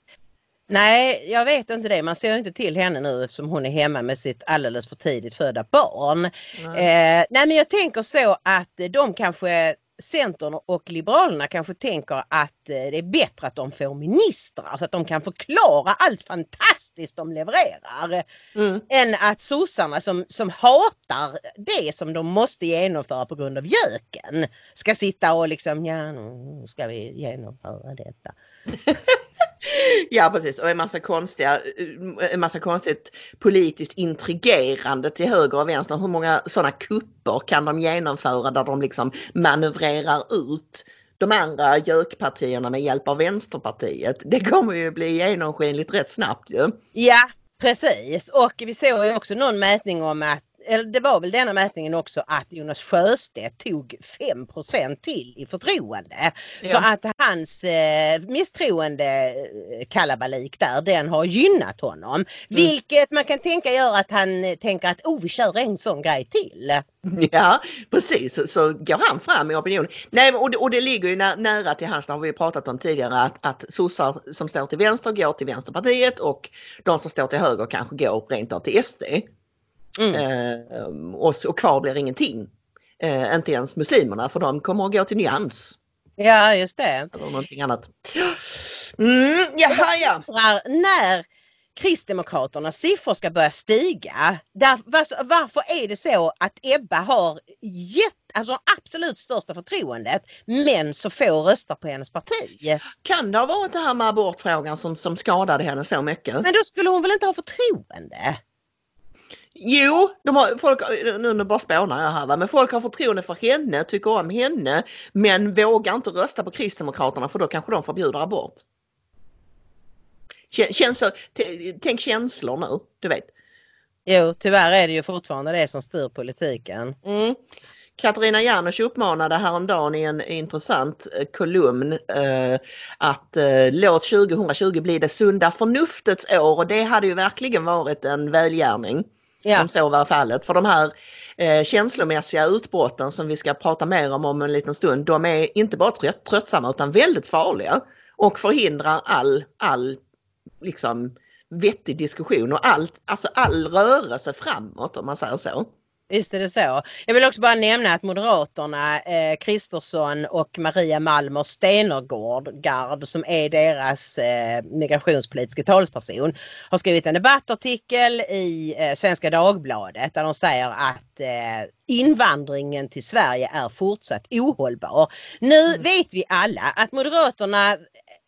C: Nej, jag vet inte det. Man ser inte till henne nu eftersom hon är hemma med sitt alldeles för tidigt födda barn. Mm. Eh, nej, men jag tänker så att de kanske, Centern och Liberalerna kanske tänker att det är bättre att de får ministrar så att de kan förklara allt fantastiskt de levererar. Mm. Än att sossarna som, som hatar det som de måste genomföra på grund av göken ska sitta och liksom, ja, nu ska vi genomföra detta.
B: Ja, precis. Och en massa konstiga, en massa konstigt politiskt intrigerande till höger och vänster. Hur många sådana kupper kan de genomföra där de liksom manövrerar ut de andra gökpartierna med hjälp av Vänsterpartiet? Det kommer ju bli genomskinligt rätt snabbt ju.
C: Ja, precis. Och vi såg ju också någon mätning om att eller det var väl denna mätningen också att Jonas Sjöstedt tog fem procent till i förtroende. Ja. Så att hans eh, misstroende kalabalik där, den har gynnat honom. Mm. Vilket man kan tänka gör att han tänker att oh, vi kör en sån grej till.
B: Ja, precis. Så går han fram i opinion. Nej, och det, och det ligger ju nä, nära till hans, det har vi pratat om tidigare, att, att sossar som står till vänster går till Vänsterpartiet och de som står till höger kanske går rent av till S D. Mm. Eh, och, och kvar blir ingenting. Eh, inte ens muslimerna, för de kommer att gå till Nyans.
C: Ja, just det.
B: Eller någonting annat. Mm, jaha, ja.
C: När Kristdemokraternas siffror ska börja stiga. Där, var, varför är det så att Ebba har gett, alltså absolut största förtroendet, men så få röster på hennes parti?
B: Kan det ha varit det här med abortfrågan som, som skadade henne så mycket?
C: Men då skulle hon väl inte ha förtroende?
B: Jo, de har, folk, nu bara spånar jag här, va? Men folk har förtroende för henne, tycker om henne, men vågar inte rösta på Kristdemokraterna för då kanske de förbjuder abort. Känns, tänk känslor nu, du vet.
C: Jo, tyvärr är det ju fortfarande det som styr politiken.
B: Mm. Katarina Janouch uppmanade häromdagen i en intressant kolumn eh, att eh, låt tjugohundratjugo bli det sunda förnuftets år, och det hade ju verkligen varit en välgärning. Ja. Om så var fallet. För de här eh, känslomässiga utbrotten som vi ska prata mer om om en liten stund, de är inte bara trött, tröttsamma utan väldigt farliga och förhindrar all, all liksom vettig diskussion och all, alltså all rörelse framåt, om man säger så.
C: Visst är det så. Jag vill också bara nämna att Moderaterna, eh, Kristersson och Maria Malmer Stenergard, som är deras eh, migrationspolitiska talesperson, har skrivit en debattartikel i eh, Svenska Dagbladet där de säger att eh, invandringen till Sverige är fortsatt ohållbar. Nu mm. vet vi alla att Moderaterna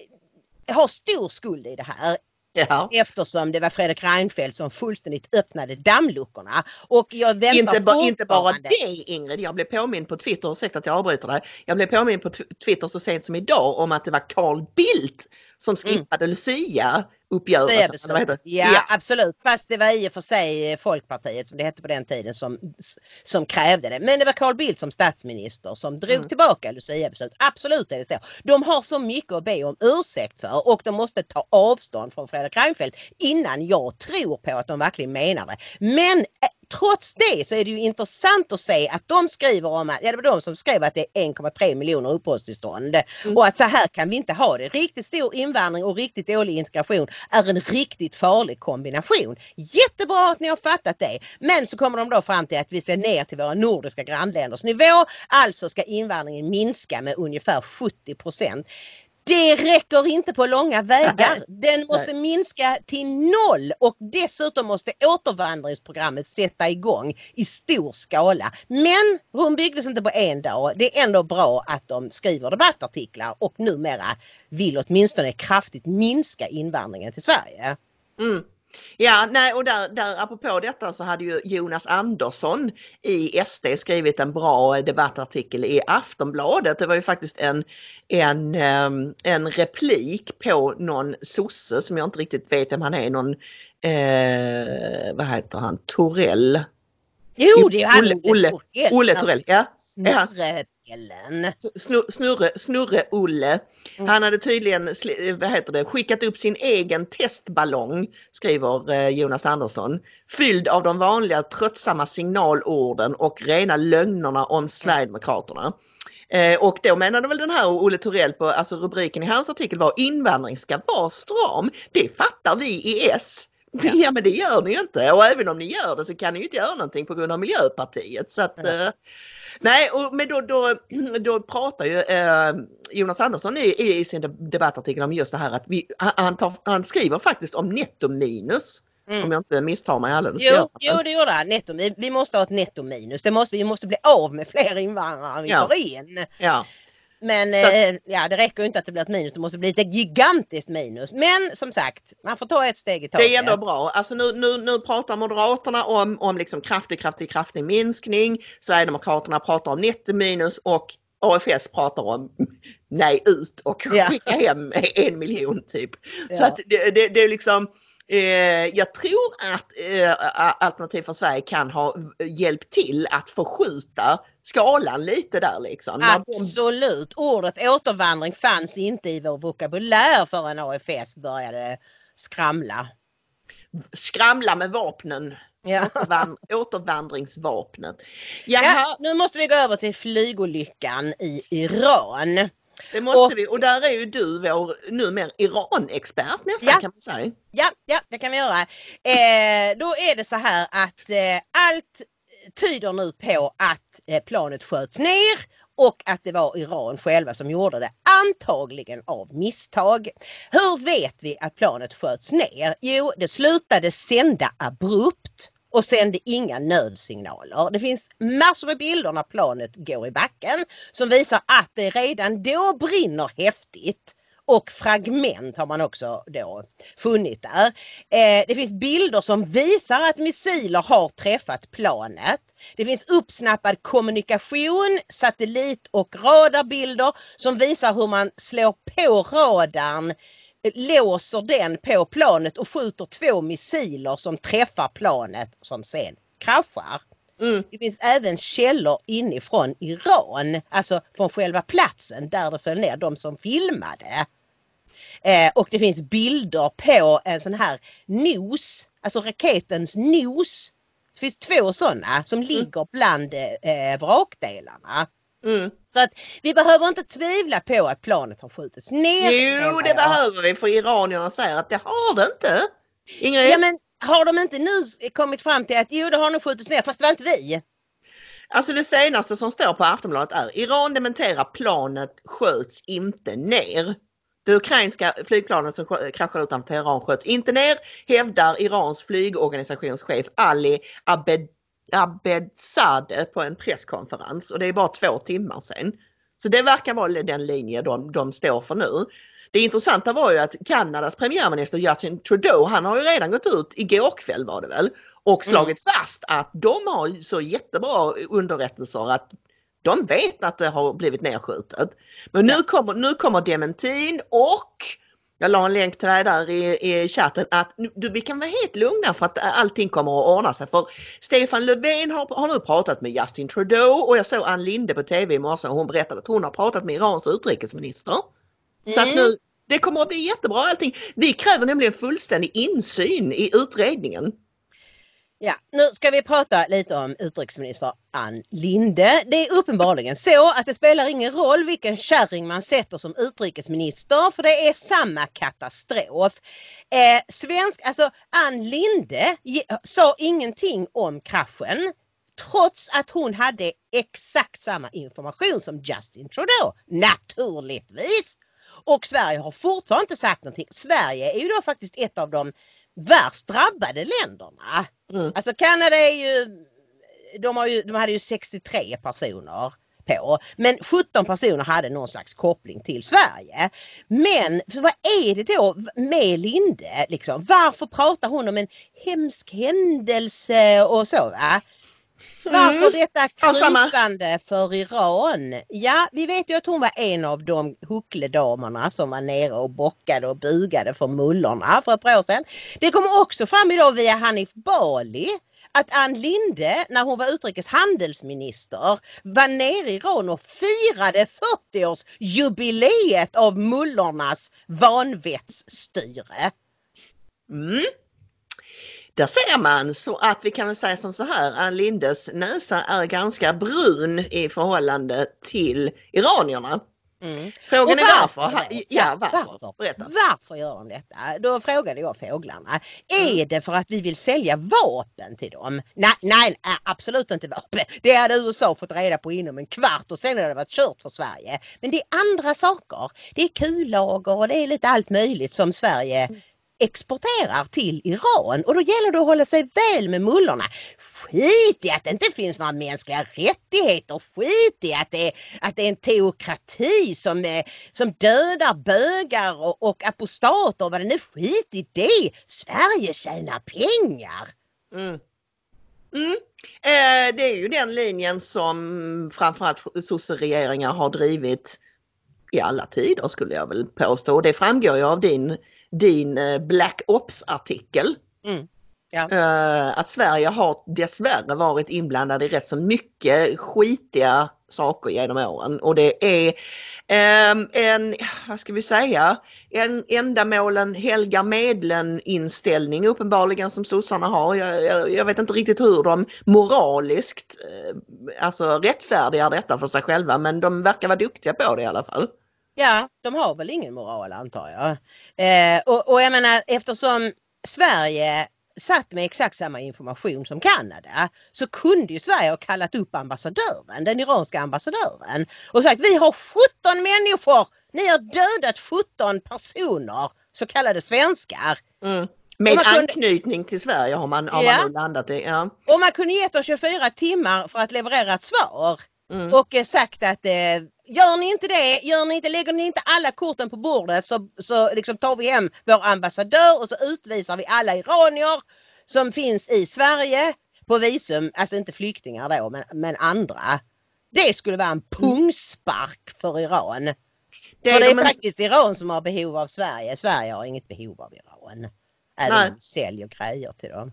C: har stor skuld i det här. Ja. Eftersom det var Fredrik Reinfeldt som fullständigt öppnade dammluckorna. Och jag väntar
B: inte, ba, inte bara det, Ingrid, jag blev påmind på Twitter, ursäkta att jag avbryter dig. Jag blev påmind på Twitter så sent som idag om att det var Carl Bildt som skippade mm. Lucia uppgörelsen.
C: Ja, ja, absolut. Fast det var i och för sig Folkpartiet, som det hette på den tiden, som, som krävde det. Men det var Carl Bildt som statsminister som drog mm. tillbaka Lucia-beslut. Absolut är det så. De har så mycket att be om ursäkt för och de måste ta avstånd från Fredrik Reinfeldt innan jag tror på att de verkligen menar det. Men trots det så är det ju intressant att se att de skriver om att, ja, det var de som skrev att det är en komma tre miljoner uppehållstillstånd mm. och att så här kan vi inte ha det. Riktigt stor invandring och riktigt dålig integration är en riktigt farlig kombination. Jättebra att ni har fattat det. Men så kommer de då fram till att vi ska ner till våra nordiska grannländers nivå. Alltså ska invandringen minska med ungefär sjuttio procent. Det räcker inte på långa vägar. Den måste minska till noll och dessutom måste återvandringsprogrammet sätta igång i stor skala. Men Rom byggdes inte på en dag. Det är ändå bra att de skriver debattartiklar och numera vill åtminstone kraftigt minska invandringen till Sverige.
B: Mm. Ja, nej, och där, där apropå detta så hade ju Jonas Andersson i S D skrivit en bra debattartikel i Aftonbladet. Det var ju faktiskt en, en, en replik på någon sosse som jag inte riktigt vet om han är, någon, eh, vad heter han, Torell?
C: Jo, det är han.
B: Olle, Olle, Olle, Olle Torell, ja.
C: Snurre,
B: snurre, snurre Olle. Mm. Han hade tydligen vad heter det, skickat upp sin egen testballong, skriver Jonas Andersson, fylld av de vanliga tröttsamma signalorden och rena lögnerna om Sverigedemokraterna. Eh, och då menade väl den här Olle Torell på, alltså rubriken i hans artikel var invandring ska vara stram. Det fattar vi i S. Ja. Ja, men det gör ni ju inte. Och även om ni gör det så kan ni ju inte göra någonting på grund av Miljöpartiet. Så att, ja. eh, nej, och, men då, då, då pratar ju eh, Jonas Andersson i, i sin debattartikel om just det här att vi, han, tar, han skriver faktiskt om nettominus. Mm. Om jag inte misstar mig alldeles.
C: Jo, jo, det gjorde han. Netto, vi, vi måste ha ett nettominus. Det måste, vi måste bli av med fler invandrare vi
B: ja.
C: får in.
B: Ja.
C: Men eh, ja, det räcker inte att det blir ett minus, det måste bli ett gigantiskt minus. Men som sagt, man får ta ett steg i taget.
B: Det är ändå bra. Alltså nu, nu, nu pratar Moderaterna om, om liksom kraftig, kraftig, kraftig minskning. Sverigedemokraterna pratar om nettominus och A F S pratar om nej ut och skicka ja. hem en miljon typ. Ja. Så att det, det, det är liksom, Jag tror att Alternativ för Sverige kan ha hjälpt till att förskjuta skalan lite där liksom.
C: Absolut. Ordet återvandring fanns inte i vår vokabulär förrän A F S började skramla.
B: Skramla med vapnen.
C: Ja.
B: Återvand- återvandringsvapnet.
C: Ja, nu måste vi gå över till flygolyckan i Iran.
B: Det måste och, vi. Och där är ju du vår numera Iran-expert nästan ja, kan man säga.
C: Ja, ja, det kan vi göra. Eh, då är det så här att eh, allt tyder nu på att eh, planet sköts ner och att det var Iran själva som gjorde det, antagligen av misstag. Hur vet vi att planet sköts ner? Jo, det slutade sända abrupt och sände inga nödsignaler. Det finns massor med bilder när planet går i backen som visar att det redan då brinner häftigt. Och fragment har man också då funnit där. Eh, det finns bilder som visar att missiler har träffat planet. Det finns uppsnappad kommunikation, satellit- och radarbilder som visar hur man slår på radarn, låser den på planet och skjuter två missiler som träffar planet som sen kraschar. Mm. Det finns även källor inifrån Iran, alltså från själva platsen där det föll ner, de som filmade. Eh, och det finns bilder på en sån här nos, alltså raketens nos. Det finns två sådana som mm. ligger bland eh, vrakdelarna. Mm. Så att vi behöver inte tvivla på att planet har skjutits ner.
B: Jo, det behöver vi, för iranierna säger att det har det inte. Ingrid?
C: Ja, men har de inte nu kommit fram till att jo, det har nog skjutits ner, fast det var inte vi?
B: Alltså det senaste som står på Aftonbladet är: Iran dementerar planet sköts inte ner. Det ukrainska flygplanet som kraschade utanför Teheran sköts inte ner, hävdar Irans flygorganisationschef Ali Abed, Abedzadeh på en presskonferens. Och det är bara två timmar sedan. Så det verkar vara den linje de, de står för nu. Det intressanta var ju att Kanadas premiärminister Justin Trudeau, han har ju redan gått ut igår kväll var det väl, och slagit mm. fast att de har så jättebra underrättelser att de vet att det har blivit nedskjutet. Men nu kommer, nu kommer dementin, och jag la en länk till dig där i, i chatten att du, vi kan vara helt lugna för att allting kommer att ordna sig. För Stefan Löfven har, har nu pratat med Justin Trudeau, och jag såg Ann Linde på tv i morse och hon berättade att hon har pratat med Irans utrikesminister. Mm. Så att nu, det kommer att bli jättebra allting. Vi kräver nämligen fullständig insyn i utredningen.
C: Ja, nu ska vi prata lite om utrikesminister Ann Linde. Det är uppenbarligen så att det spelar ingen roll vilken kärring man sätter som utrikesminister, för det är samma katastrof. Eh, svensk, alltså Ann Linde sa ingenting om kraschen, trots att hon hade exakt samma information som Justin Trudeau, naturligtvis. Och Sverige har fortfarande inte sagt någonting. Sverige är ju då faktiskt ett av de värst drabbade länderna. Mm. Alltså Kanada är ju de, har ju, de hade ju sextiotre personer på, men sjutton personer hade någon slags koppling till Sverige. Men vad är det då med Linde liksom? Varför pratar hon om en hemsk händelse och så, va? Varför mm. detta krypande för Iran? Ja, vi vet ju att hon var en av de huckledamerna som var nere och bockade och bugade för mullorna för ett par år sedan. Det kommer också fram idag via Hanif Bali att Ann Linde, när hon var utrikeshandelsminister, var nere i Iran och firade fyrtioårsjubileet av mullornas vanvettsstyre.
B: Mm. Där ser man, så att vi kan väl säga som så här: Ann Lindes näsa är ganska brun i förhållande till iranierna. Mm. Frågan är varför? varför? Ja, ja, varför? Varför?
C: Berätta. Varför gör de detta? Då frågade jag fåglarna. Mm. Är det för att vi vill sälja vapen till dem? Nej, nej, absolut inte vapen. Det hade U S A fått reda på inom en kvart och sen hade det varit kört för Sverige. Men det är andra saker. Det är kullager och det är lite allt möjligt som Sverige mm. exporterar till Iran, och då gäller det att hålla sig väl med mullorna. Skit i att det inte finns några mänskliga rättigheter, skit i att det är, att det är en teokrati som, är, som dödar bögar och, och apostater, vad det nu, skit i det. Sverige tjänar pengar.
B: Mm. Mm. Eh, det är ju den linjen som framförallt sosseregeringar har drivit i alla tider, skulle jag väl påstå. Det framgår ju av din din Black Ops-artikel.
C: Mm. Ja.
B: Uh, att Sverige har dessvärre varit inblandad i rätt så mycket skitiga saker genom åren. Och det är um, en, vad ska vi säga, en ändamålen helgar medlen inställning uppenbarligen som sossarna har. Jag, jag, jag vet inte riktigt hur de moraliskt uh, alltså rättfärdigar detta för sig själva, men de verkar vara duktiga på det i alla fall.
C: Ja, de har väl ingen moral antar jag. Eh, och, och jag menar eftersom Sverige satt med exakt samma information som Kanada så kunde ju Sverige ha kallat upp ambassadören, den iranska ambassadören och sagt vi har sjutton människor, ni har dödat sjutton personer, så kallade svenskar.
B: Mm. Med
C: kunde...
B: anknytning till Sverige har man, har
C: ja.
B: man landat i. Ja.
C: Och man kunde gett oss tjugofyra timmar för att leverera ett svar. Mm. Och eh, sagt att eh, gör ni inte det, gör ni inte, lägger ni inte alla korten på bordet så, så liksom tar vi hem vår ambassadör och så utvisar vi alla iranier som finns i Sverige på visum, alltså inte flyktingar då men, men andra. Det skulle vara en pungspark för Iran. Det är, för det är de... faktiskt Iran som har behov av Sverige. Sverige har inget behov av Iran. Även om man säljer grejer till dem.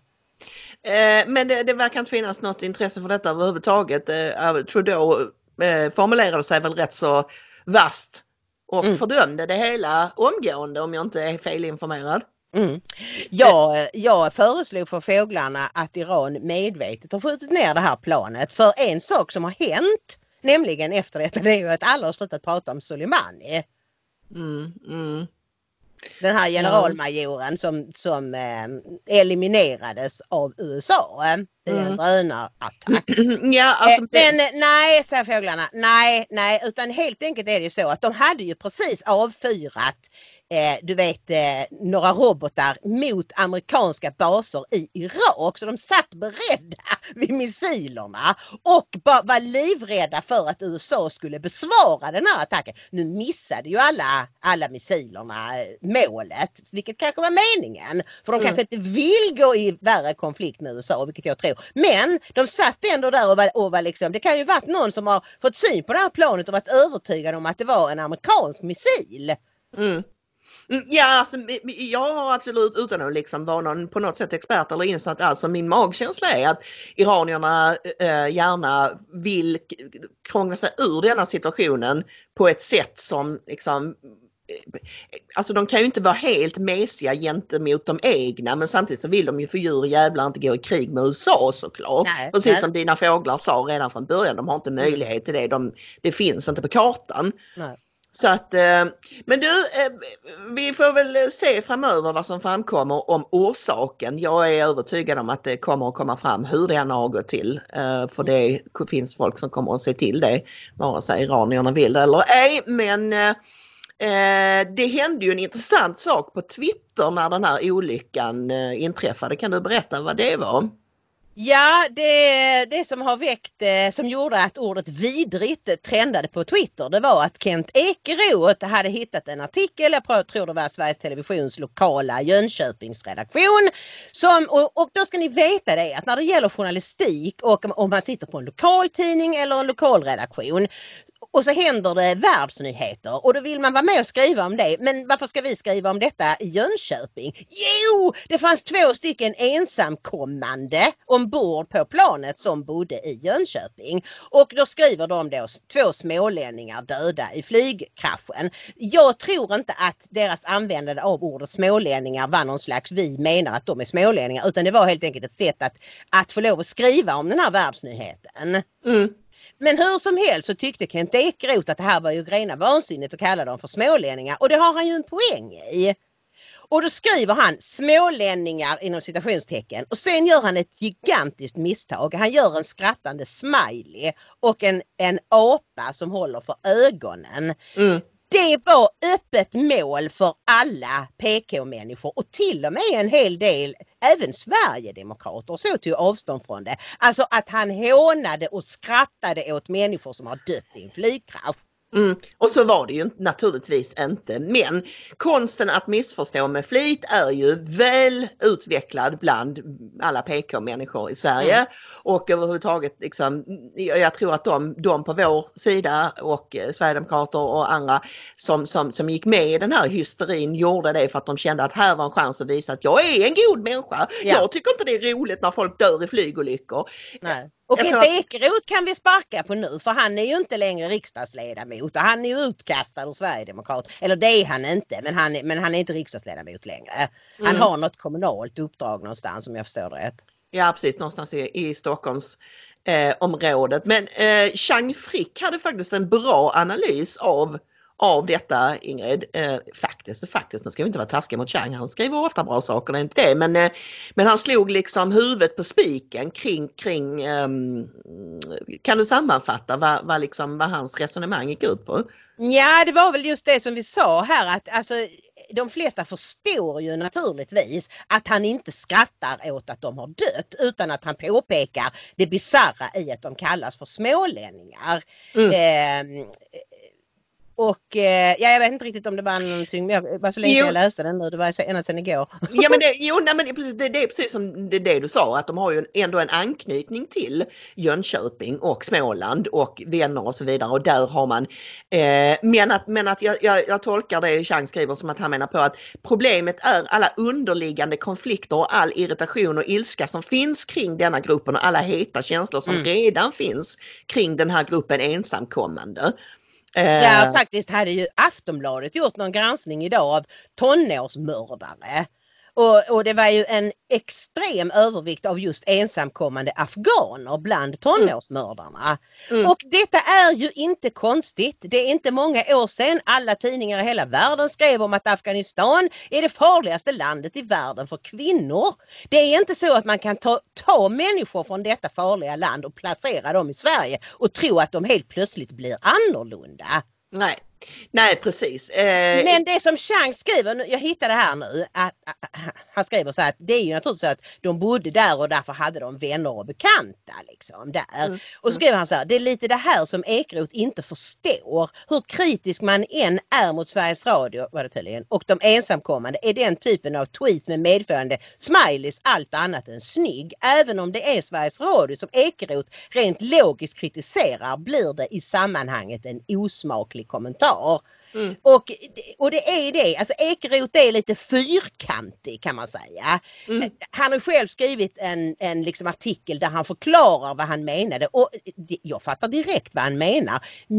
B: Eh, men det, det verkar inte finnas något intresse för detta överhuvudtaget. Eh, Trudeau eh, formulerade sig väl rätt så vast och mm. fördömde det hela omgående om jag inte är felinformerad.
C: Mm. Jag, jag föreslog för fåglarna att Iran medvetet har skjutit ner det här planet för en sak som har hänt, nämligen efter detta, det är ju att alla har slutat prata om Soleimani.
B: Mm, mm. Den
C: här generalmajoren som, som eh, eliminerades av U S A i en mm. drönarattack.
B: Ja, alltså,
C: eh, men nej, säger fåglarna, nej, nej, utan helt enkelt är det ju så att de hade ju precis avfyrat Eh, du vet eh, några robotar mot amerikanska baser i Irak, så de satt beredda vid missilerna och ba- var livrädda för att U S A skulle besvara den här attacken. Nu missade ju alla, alla missilerna eh, målet, vilket kanske var meningen, för de mm. kanske inte vill gå i värre konflikt med U S A, vilket jag tror, men de satt ändå där och var, och var liksom, det kan ju varit någon som har fått syn på det här planet och varit övertygad om att det var en amerikansk missil.
B: Mm. Ja, alltså, jag har absolut, utan att liksom vara någon på något sätt expert eller insatt, alltså min magkänsla är att iranierna äh, gärna vill krångla sig ur denna situationen på ett sätt som liksom, alltså de kan ju inte vara helt mesiga gentemot de egna, men samtidigt så vill de ju för djur och jävlar inte gå i krig med U S A såklart. Nej, precis nej. Som dina fåglar sa redan från början, de har inte möjlighet till det, de, det finns inte på kartan. Nej. Så att, men du, vi får väl se framöver vad som framkommer om orsaken. Jag är övertygad om att det kommer att komma fram hur det än har gått till. För det finns folk som kommer att se till det, vare sig iranierna vill det eller ej. Men det hände ju en intressant sak på Twitter när den här olyckan inträffade. Kan du berätta vad det var?
C: Ja, det, det som har väckt, som gjorde att ordet vidrigt trendade på Twitter, det var att Kent Ekeroth hade hittat en artikel, jag tror det var Sveriges Televisions lokala Jönköpingsredaktion, som, och, och då ska ni veta det att när det gäller journalistik och om man sitter på en lokal tidning eller en lokal redaktion och så händer det världsnyheter och då vill man vara med och skriva om det. Men varför ska vi skriva om detta i Jönköping? Jo, det fanns två stycken ensamkommande ombord på planet som bodde i Jönköping. Och då skriver de då två smålänningar döda i flygkraschen. Jag tror inte att deras användande av ordet smålänningar var någon slags vi menar att de är smålänningar, utan det var helt enkelt ett sätt att, att få lov att skriva om den här världsnyheten. Mm. Men hur som helst så tyckte Kent Ekeroth att det här var ju grena vansinnigt att kalla dem för smålänningar. Och det har han ju en poäng i. Och då skriver han smålänningar inom citationstecken. Och sen gör han ett gigantiskt misstag. Han gör en skrattande smiley och en, en apa som håller för ögonen. Mm. Det var öppet mål för alla P K-människor och till och med en hel del, även Sverigedemokrater, så tog avstånd från det. Alltså att han hånade och skrattade åt människor som har dött i en flygkrasch.
B: Mm. Och så var det ju naturligtvis inte. Men konsten att missförstå med flit är ju väl utvecklad bland alla P K-människor i Sverige. Mm. Och överhuvudtaget, liksom, jag tror att de, de på vår sida och Sverigedemokrater och andra som, som, som gick med i den här hysterin gjorde det för att de kände att här var en chans att visa att jag är en god människa. Ja. Jag tycker inte det är roligt när folk dör i flygolyckor.
C: Nej. Och Peter att... Ekeroth kan vi sparka på nu, för han är ju inte längre riksdagsledamot och han är ju utkastad ur Sverigedemokrat. Eller det är han inte, men han är, men han är inte riksdagsledamot längre. Han mm. har något kommunalt uppdrag någonstans, om jag förstår det rätt.
B: Ja, precis, någonstans i, i Stockholms eh, området. Men eh, Chang Frick hade faktiskt en bra analys av av detta, Ingrid, eh, faktiskt och faktiskt, nu ska vi inte vara taskiga mot Chang, han skriver ofta bra saker, det är inte det, men, eh, men han slog liksom huvudet på spiken kring, kring eh, kan du sammanfatta vad, vad, liksom, vad hans resonemang gick ut på?
C: Ja, det var väl just det som vi sa här, att alltså, de flesta förstår ju naturligtvis att han inte skrattar åt att de har dött, utan att han påpekar det bizarra i att de kallas för smålänningar. Mm. Eh, Och eh, ja, jag vet inte riktigt om det var någonting, men jag var så länge jo. jag läste den nu, det var ända sedan igår.
B: Ja, men det, jo, nej, men det, är precis, det, det är precis som det, det du sa, att de har ju ändå en anknytning till Jönköping och Småland och vänner och så vidare, och där har man eh, men att, men att jag, jag, jag tolkar det Chang skriver som att han menar på att problemet är alla underliggande konflikter och all irritation och ilska som finns kring denna gruppen och alla heta känslor som mm. redan finns kring den här gruppen ensamkommande.
C: Ja, faktiskt hade ju Aftonbladet gjort någon granskning idag av tonårsmördare. Och, och det var ju en extrem övervikt av just ensamkommande afghaner bland tonårsmördarna. Mm. Och detta är ju inte konstigt. Det är inte många år sedan alla tidningar i hela världen skrev om att Afghanistan är det farligaste landet i världen för kvinnor. Det är inte så att man kan ta, ta människor från detta farliga land och placera dem i Sverige och tro att de helt plötsligt blir annorlunda.
B: Nej. Nej, precis.
C: Eh... Men det som Chang skriver, jag hittade här nu, att, att, han skriver så att det är ju naturligtvis så att de bodde där och därför hade de vänner och bekanta liksom där. Mm. Och så skriver han så här, det är lite det här som Ekeroth inte förstår. Hur kritisk man än är mot Sveriges Radio, var det tydligen, och de ensamkommande är den typen av tweet med medförande smileys allt annat än snygg. Även om det är Sveriges Radio som Ekeroth rent logiskt kritiserar, blir det i sammanhanget en osmaklig kommentar. Mm. Och, och det är det, alltså Ekeroth är lite fyrkantig kan man säga. Mm. Han har själv skrivit en, en liksom artikel där han förklarar vad han menade, och jag fattar direkt vad han menar,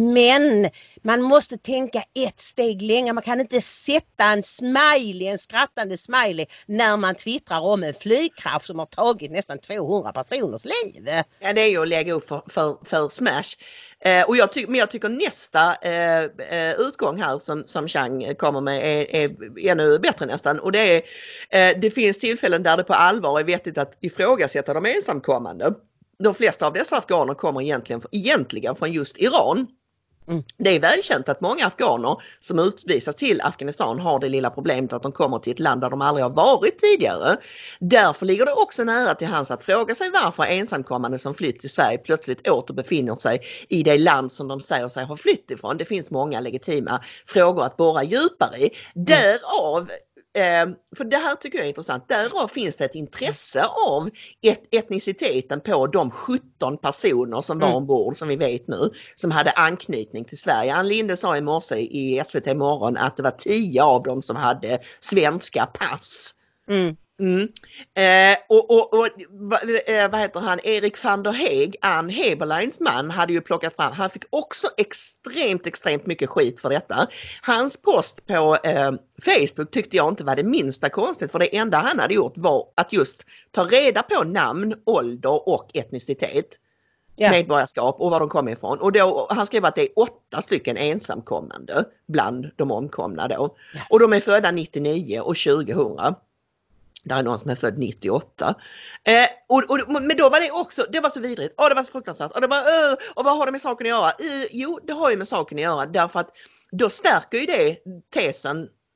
C: men man måste tänka ett steg längre. Man kan inte sätta en smiley, en skrattande smiley när man twittrar om en flygkraft som har tagit nästan tvåhundra personers liv.
B: Ja, det är ju att lägga upp för, för, för smash. Eh, och jag ty- men jag tycker nästa eh, utgång här som, som Chang kommer med är, är ännu bättre nästan. Och det är, eh, det finns tillfällen där det på allvar är vettigt att ifrågasätta de ensamkommande. De flesta av dessa afghaner kommer egentligen, egentligen från just Iran. Mm. Det är välkänt att många afghaner som utvisas till Afghanistan har det lilla problemet att de kommer till ett land där de aldrig har varit tidigare. Därför ligger det också nära till hands att fråga sig varför ensamkommande som flytt till Sverige plötsligt åter befinner sig i det land som de säger sig ha flytt ifrån. Det finns många legitima frågor att borra djupare i. Därav Eh, för det här tycker jag är intressant. Därav finns det ett intresse av et- etniciteten på de sjutton personer som var ombord, som vi vet nu, som hade anknytning till Sverige. Ann Linde sa i morse i S V T morgon att det var tio av dem som hade svenska pass. Mm. Mm. Eh, och, och, och eh, vad heter han, Erik van der Heeg, Ann Heberleins man, hade ju plockat fram, han fick också extremt extremt mycket skit för detta. Hans post på eh, Facebook tyckte jag inte var det minsta konstigt, för det enda han hade gjort var att just ta reda på namn, ålder och etnicitet. Yeah. Medborgarskap och var de kommer ifrån. Och då, han skrev att det är åtta stycken ensamkommande bland de omkomna då. Yeah. Och de är födda nittionio och tjugohundra. Där är någon som är född nittioåtta. Eh, och, och, men då var det också, det var så vidrigt. Åh, det var så fruktansvärt. Och, det var, uh, och vad har det med saken att göra? Uh, jo, det har ju med saken att göra. Därför att då stärker ju det tesen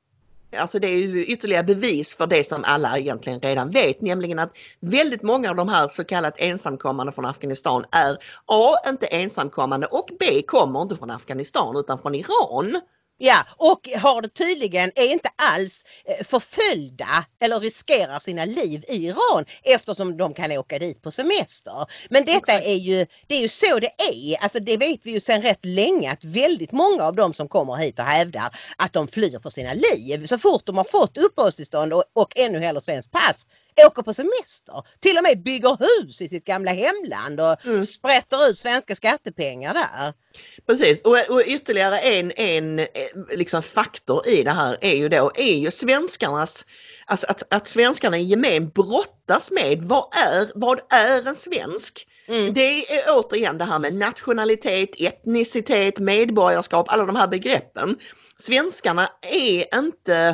B: Alltså det är ju ytterligare bevis för det som alla egentligen redan vet, nämligen att väldigt många av de här så kallat ensamkommande från Afghanistan är A, inte ensamkommande och B, kommer inte från Afghanistan utan från Iran.
C: Ja, och har det tydligen är inte alls förföljda eller riskerar sina liv i Iran eftersom de kan åka dit på semester. Men detta är ju, det är ju så det är. Alltså det vet vi ju sedan rätt länge att väldigt många av dem som kommer hit och hävdar att de flyr för sina liv. Så fort de har fått uppehållstillstånd och, och ännu hellre svensk pass åker på semester. Till och med bygger hus i sitt gamla hemland och mm. sprätter ut svenska skattepengar där.
B: Precis, och, och ytterligare en, en liksom faktor i det här är ju då är ju svenskarnas, alltså att, att svenskarna i gemen brottas med vad är, vad är en svensk? Mm. Det är återigen det här med nationalitet, etnicitet, medborgarskap, alla de här begreppen. Svenskarna är inte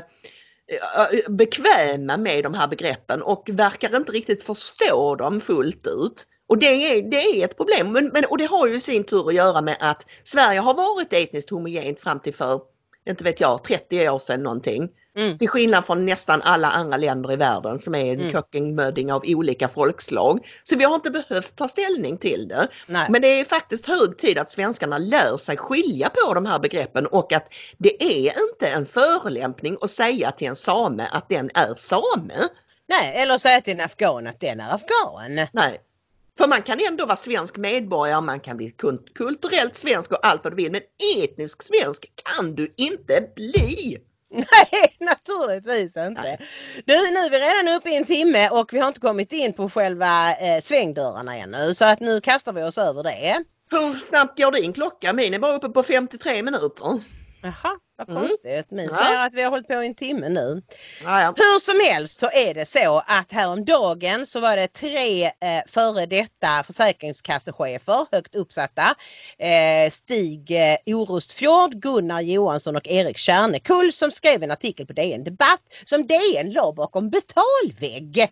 B: bekväma med de här begreppen och verkar inte riktigt förstå dem fullt ut. Och det är, det är ett problem. Men, men, och det har ju i sin tur att göra med att Sverige har varit etniskt homogent fram till för, inte vet jag, trettio år sedan någonting. Mm. Till skillnad från nästan alla andra länder i världen som är en mm. kökkenmödding av olika folkslag. Så vi har inte behövt ta ställning till det. Nej. Men det är faktiskt hög tid att svenskarna lär sig skilja på de här begreppen och att det är inte en förolämpning att säga till en same att den är same.
C: Nej, eller säga till en afghan att den är afghan.
B: Nej. För man kan ändå vara svensk medborgare, man kan bli kulturellt svensk och allt vad du vill. Men etnisk svensk kan du inte bli.
C: Nej, naturligtvis inte. Nej. Du, nu är vi redan uppe i en timme och vi har inte kommit in på själva eh, svängdörrarna ännu. Så att nu kastar vi oss över det.
B: Hur snabbt går din klocka? Min är bara uppe på femtiotre minuter.
C: Jaha, vad konstigt. Min säger ja. att vi har hållit på i en timme nu.
B: Ja, ja.
C: Hur som helst så är det så att häromdagen så var det tre eh, före detta försäkringskassechefer, högt uppsatta. Eh, Stig eh, Orustfjord, Gunnar Johansson och Erik Kärnekull som skrev en artikel på D N Debatt som D N la bakom betalvägg.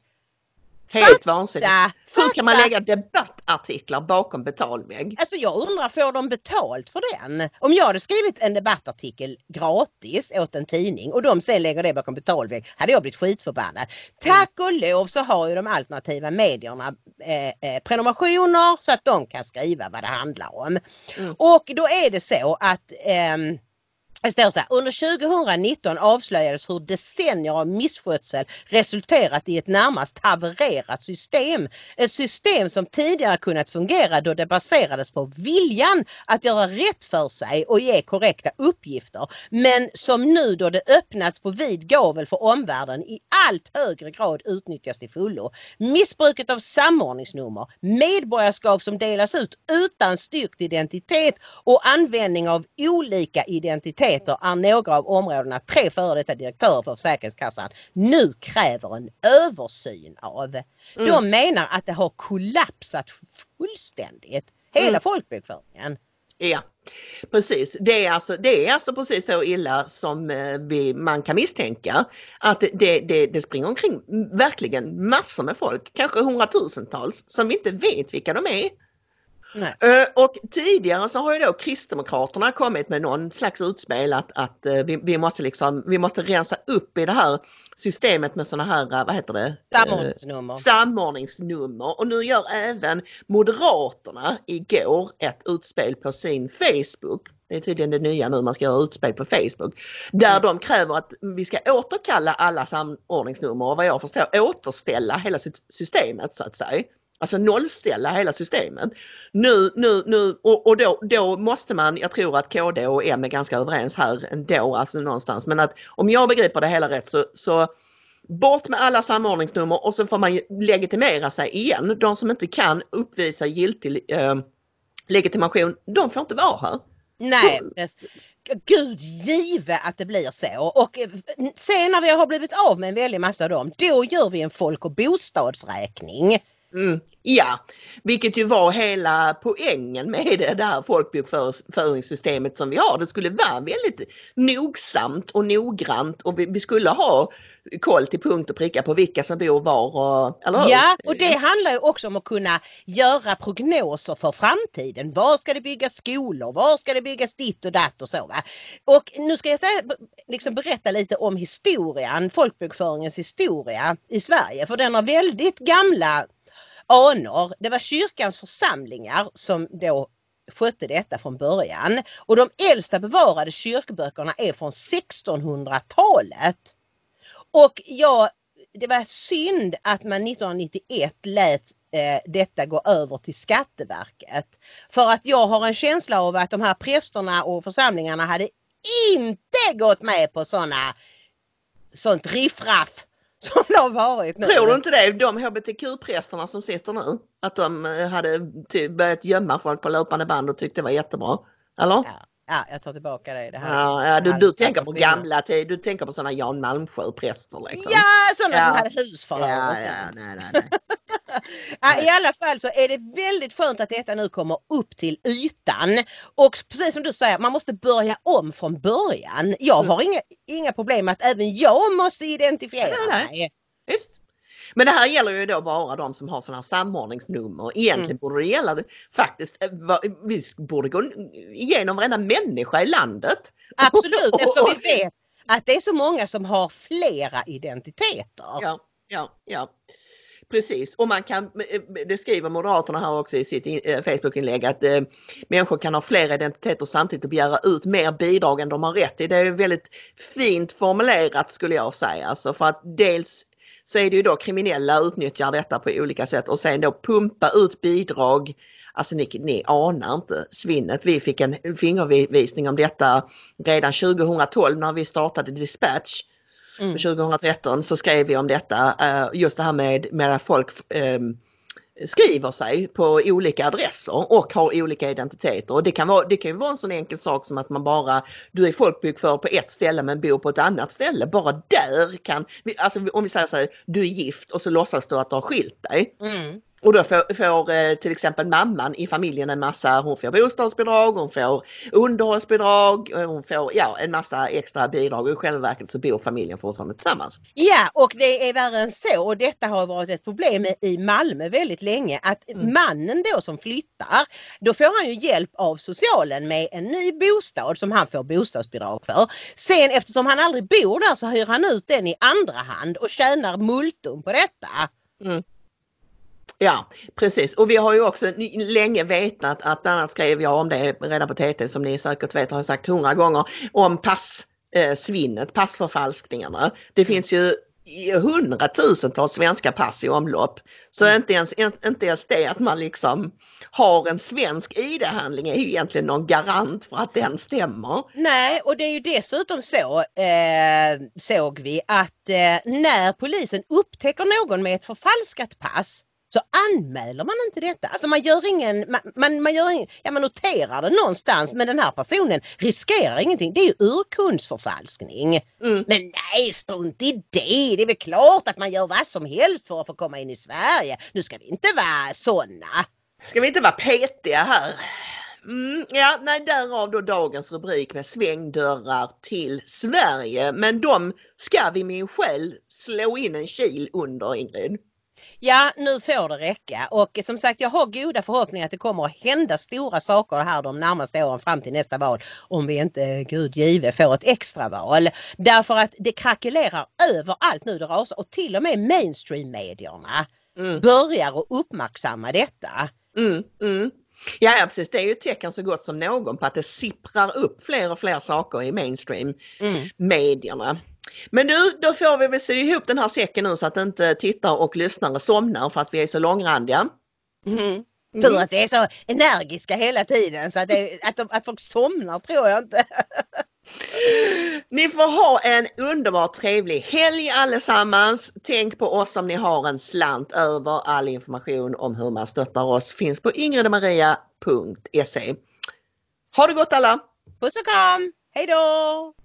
B: Helt vansinnigt. Hur kan man lägga debattartiklar bakom betalvägg?
C: Alltså jag undrar, får de betalt för den? Om jag hade skrivit en debattartikel gratis åt en tidning och de sen lägger det bakom betalvägg, hade jag blivit skitförbannad. Tack och lov så har ju de alternativa medierna eh, eh, prenumerationer så att de kan skriva vad det handlar om. Mm. Och då är det så att... Eh, Det står så här, under tjugonitton avslöjades hur decennier av misskötsel resulterat i ett närmast havererat system. Ett system som tidigare kunnat fungera då det baserades på viljan att göra rätt för sig och ge korrekta uppgifter. Men som nu då det öppnats på vid gavel för omvärlden i allt högre grad utnyttjas till fullo. Missbruket av samordningsnummer, medborgarskap som delas ut utan styrkt identitet och användning av olika identiteter är några av områdena tre före detta direktörer för Försäkringskassan nu kräver en översyn av. Mm. De menar att det har kollapsat fullständigt. Hela mm. folkbokföringen.
B: Ja, precis. Det är alltså, det är alltså precis så illa som vi, man kan misstänka. Att det, det, det springer omkring verkligen massor med folk, kanske hundratusentals, som vi inte vet vilka de är.
C: Nej.
B: Och tidigare så har ju då Kristdemokraterna kommit med någon slags utspel att, att vi, vi måste liksom, vi måste rensa upp i det här systemet med såna här, vad heter det?
C: Samordningsnummer.
B: Samordningsnummer. Och nu gör även Moderaterna igår ett utspel på sin Facebook. Det är tydligen det nya nu, man ska göra utspel på Facebook. Där mm. de kräver att vi ska återkalla alla samordningsnummer och vad jag förstår återställa hela systemet så att säga. Alltså nollställa hela systemet. Nu, nu, nu och, och då, då måste man, jag tror att K D och M är ganska överens här ändå, alltså någonstans. Men att om jag begriper det hela rätt så, så bort med alla samordningsnummer och så får man legitimera sig igen. De som inte kan uppvisa giltig eh, legitimation, de får inte vara här.
C: Nej, Gud give att det blir så. Och sen när vi har blivit av med en väldig massa av dem, då gör vi en folk- och bostadsräkning.
B: Mm, ja, vilket ju var hela poängen med det där folkbokföringssystemet som vi har. Det skulle vara väldigt nogsamt och noggrant och vi, vi skulle ha koll till punkt och pricka på vilka som bor var. Och, eller hur?
C: Ja, och det handlar ju också om att kunna göra prognoser för framtiden. Var ska det byggas skolor? Var ska det byggas ditt och datt och så va? Och nu ska jag säga, liksom berätta lite om historien, folkbokföringens historia i Sverige. För den har väldigt gamla anor. Det var kyrkans församlingar som då skötte detta från början. Och de äldsta bevarade kyrkböckerna är från sextonhundratalet. Och ja, det var synd att man nittonhundranittioett lät eh, detta gå över till Skatteverket. För att jag har en känsla av att de här prästerna och församlingarna hade inte gått med på såna, sånt riffraff som det har varit nu.
B: Tror du inte det? De H B T Q-prästerna som sitter nu, att de hade typ börjat gömma folk på löpande band och tyckte det var jättebra? Eller?
C: Ja. Ja, jag tar tillbaka det. det här.
B: Ja, ja, du, du tänker på gamla tid, du tänker på sådana Jan Malmsjö-präster liksom.
C: Ja, sådana
B: ja.
C: som hade husförhör.
B: Ja,
C: och
B: ja,
C: sånt.
B: nej, nej, nej.
C: Ja, i alla fall så är det väldigt skönt att detta nu kommer upp till ytan. Och precis som du säger, man måste börja om från början. Jag har mm. inga, inga problem med att även jag måste identifiera nej, nej.
B: mig. Just. Men det här gäller ju då bara de som har sådana här samordningsnummer. Egentligen mm. borde det gälla faktiskt, vi borde gå igenom varenda människa i landet.
C: Absolut, eftersom vi vet att det är så många som har flera identiteter.
B: Ja, ja, ja. Precis, och man kan, det skriver Moderaterna här också i sitt Facebook-inlägg att eh, människor kan ha flera identiteter samtidigt och begära ut mer bidrag än de har rätt i. Det är väldigt fint formulerat skulle jag säga. Alltså för att dels så är det ju då kriminella utnyttjar detta på olika sätt och sen då pumpa ut bidrag. Alltså ni, ni anar inte svinnet. Vi fick en fingervisning om detta redan tjugohundratolv när vi startade Dispatch. Mm. tjugohundratretton så skrev vi om detta, just det här med, med att folk eh, skriver sig på olika adresser och har olika identiteter. Och det kan, vara, det kan ju vara en sån enkel sak som att man bara, du är folkbokförd på ett ställe men bor på ett annat ställe. Bara där kan, alltså om vi säger så här, du är gift och så låtsas du att du har skilt dig. Mm. Och då får, får till exempel mamman i familjen en massa, hon får bostadsbidrag, hon får underhållsbidrag, hon får ja, en massa extra bidrag och i själva verket så bor familjen fortfarande tillsammans.
C: Ja, och det är värre än så och detta har varit ett problem i Malmö väldigt länge att mm. mannen då som flyttar, då får han ju hjälp av socialen med en ny bostad som han får bostadsbidrag för. Sen eftersom han aldrig bor där så hyr han ut den i andra hand och tjänar multum på detta. Mm.
B: Ja, precis. Och vi har ju också länge vetat att bland annat skrev jag om det redan på T T som ni säkert vet har jag sagt hundra gånger om passsvinnet, passförfalskningarna. Det finns ju hundratusentals svenska pass i omlopp. Så mm. inte, ens, inte ens det att man liksom har en svensk I D-handling är ju egentligen någon garant för att den stämmer.
C: Nej, och det är ju dessutom så eh, såg vi att eh, när polisen upptäcker någon med ett förfalskat pass så anmäler man inte detta. Alltså man gör ingen, man, man, man, gör ingen, ja, man noterar det någonstans men den här personen riskerar ingenting. Det är ju urkundsförfalskning. Mm. Men nej, strunt i det. Det är väl klart att man gör vad som helst för att få komma in i Sverige. Nu ska vi inte vara såna.
B: Ska vi inte vara petiga här? Mm, ja, nej, därav då dagens rubrik med svängdörrar till Sverige. Men de ska vi min själ slå in en kil under, Ingrid.
C: Ja, nu får det räcka och som sagt jag har goda förhoppningar att det kommer att hända stora saker här de närmaste åren fram till nästa val om vi inte, gud give, får ett extra val. Därför att det krackelerar överallt nu det rasar och till och med mainstream-medierna mm. börjar att uppmärksamma detta.
B: Mm, mm. Ja, ja, precis. Det är ju ett tecken så gott som någon på att det sipprar upp fler och fler saker i mainstream-medierna. Mm. Men nu, då får vi väl sy ihop den här säcken nu så att inte tittare och lyssnare somnar för att vi är så långrandiga.
C: Mm. Mm. För att det är så energiska hela tiden så att, det, att, de, att folk somnar tror jag inte.
B: Ni får ha en underbart trevlig helg allesammans. Tänk på oss om ni har en slant över. All information om hur man stöttar oss finns på ingridmaria punkt se. Ha det gott alla!
C: Puss och kram! Hej då!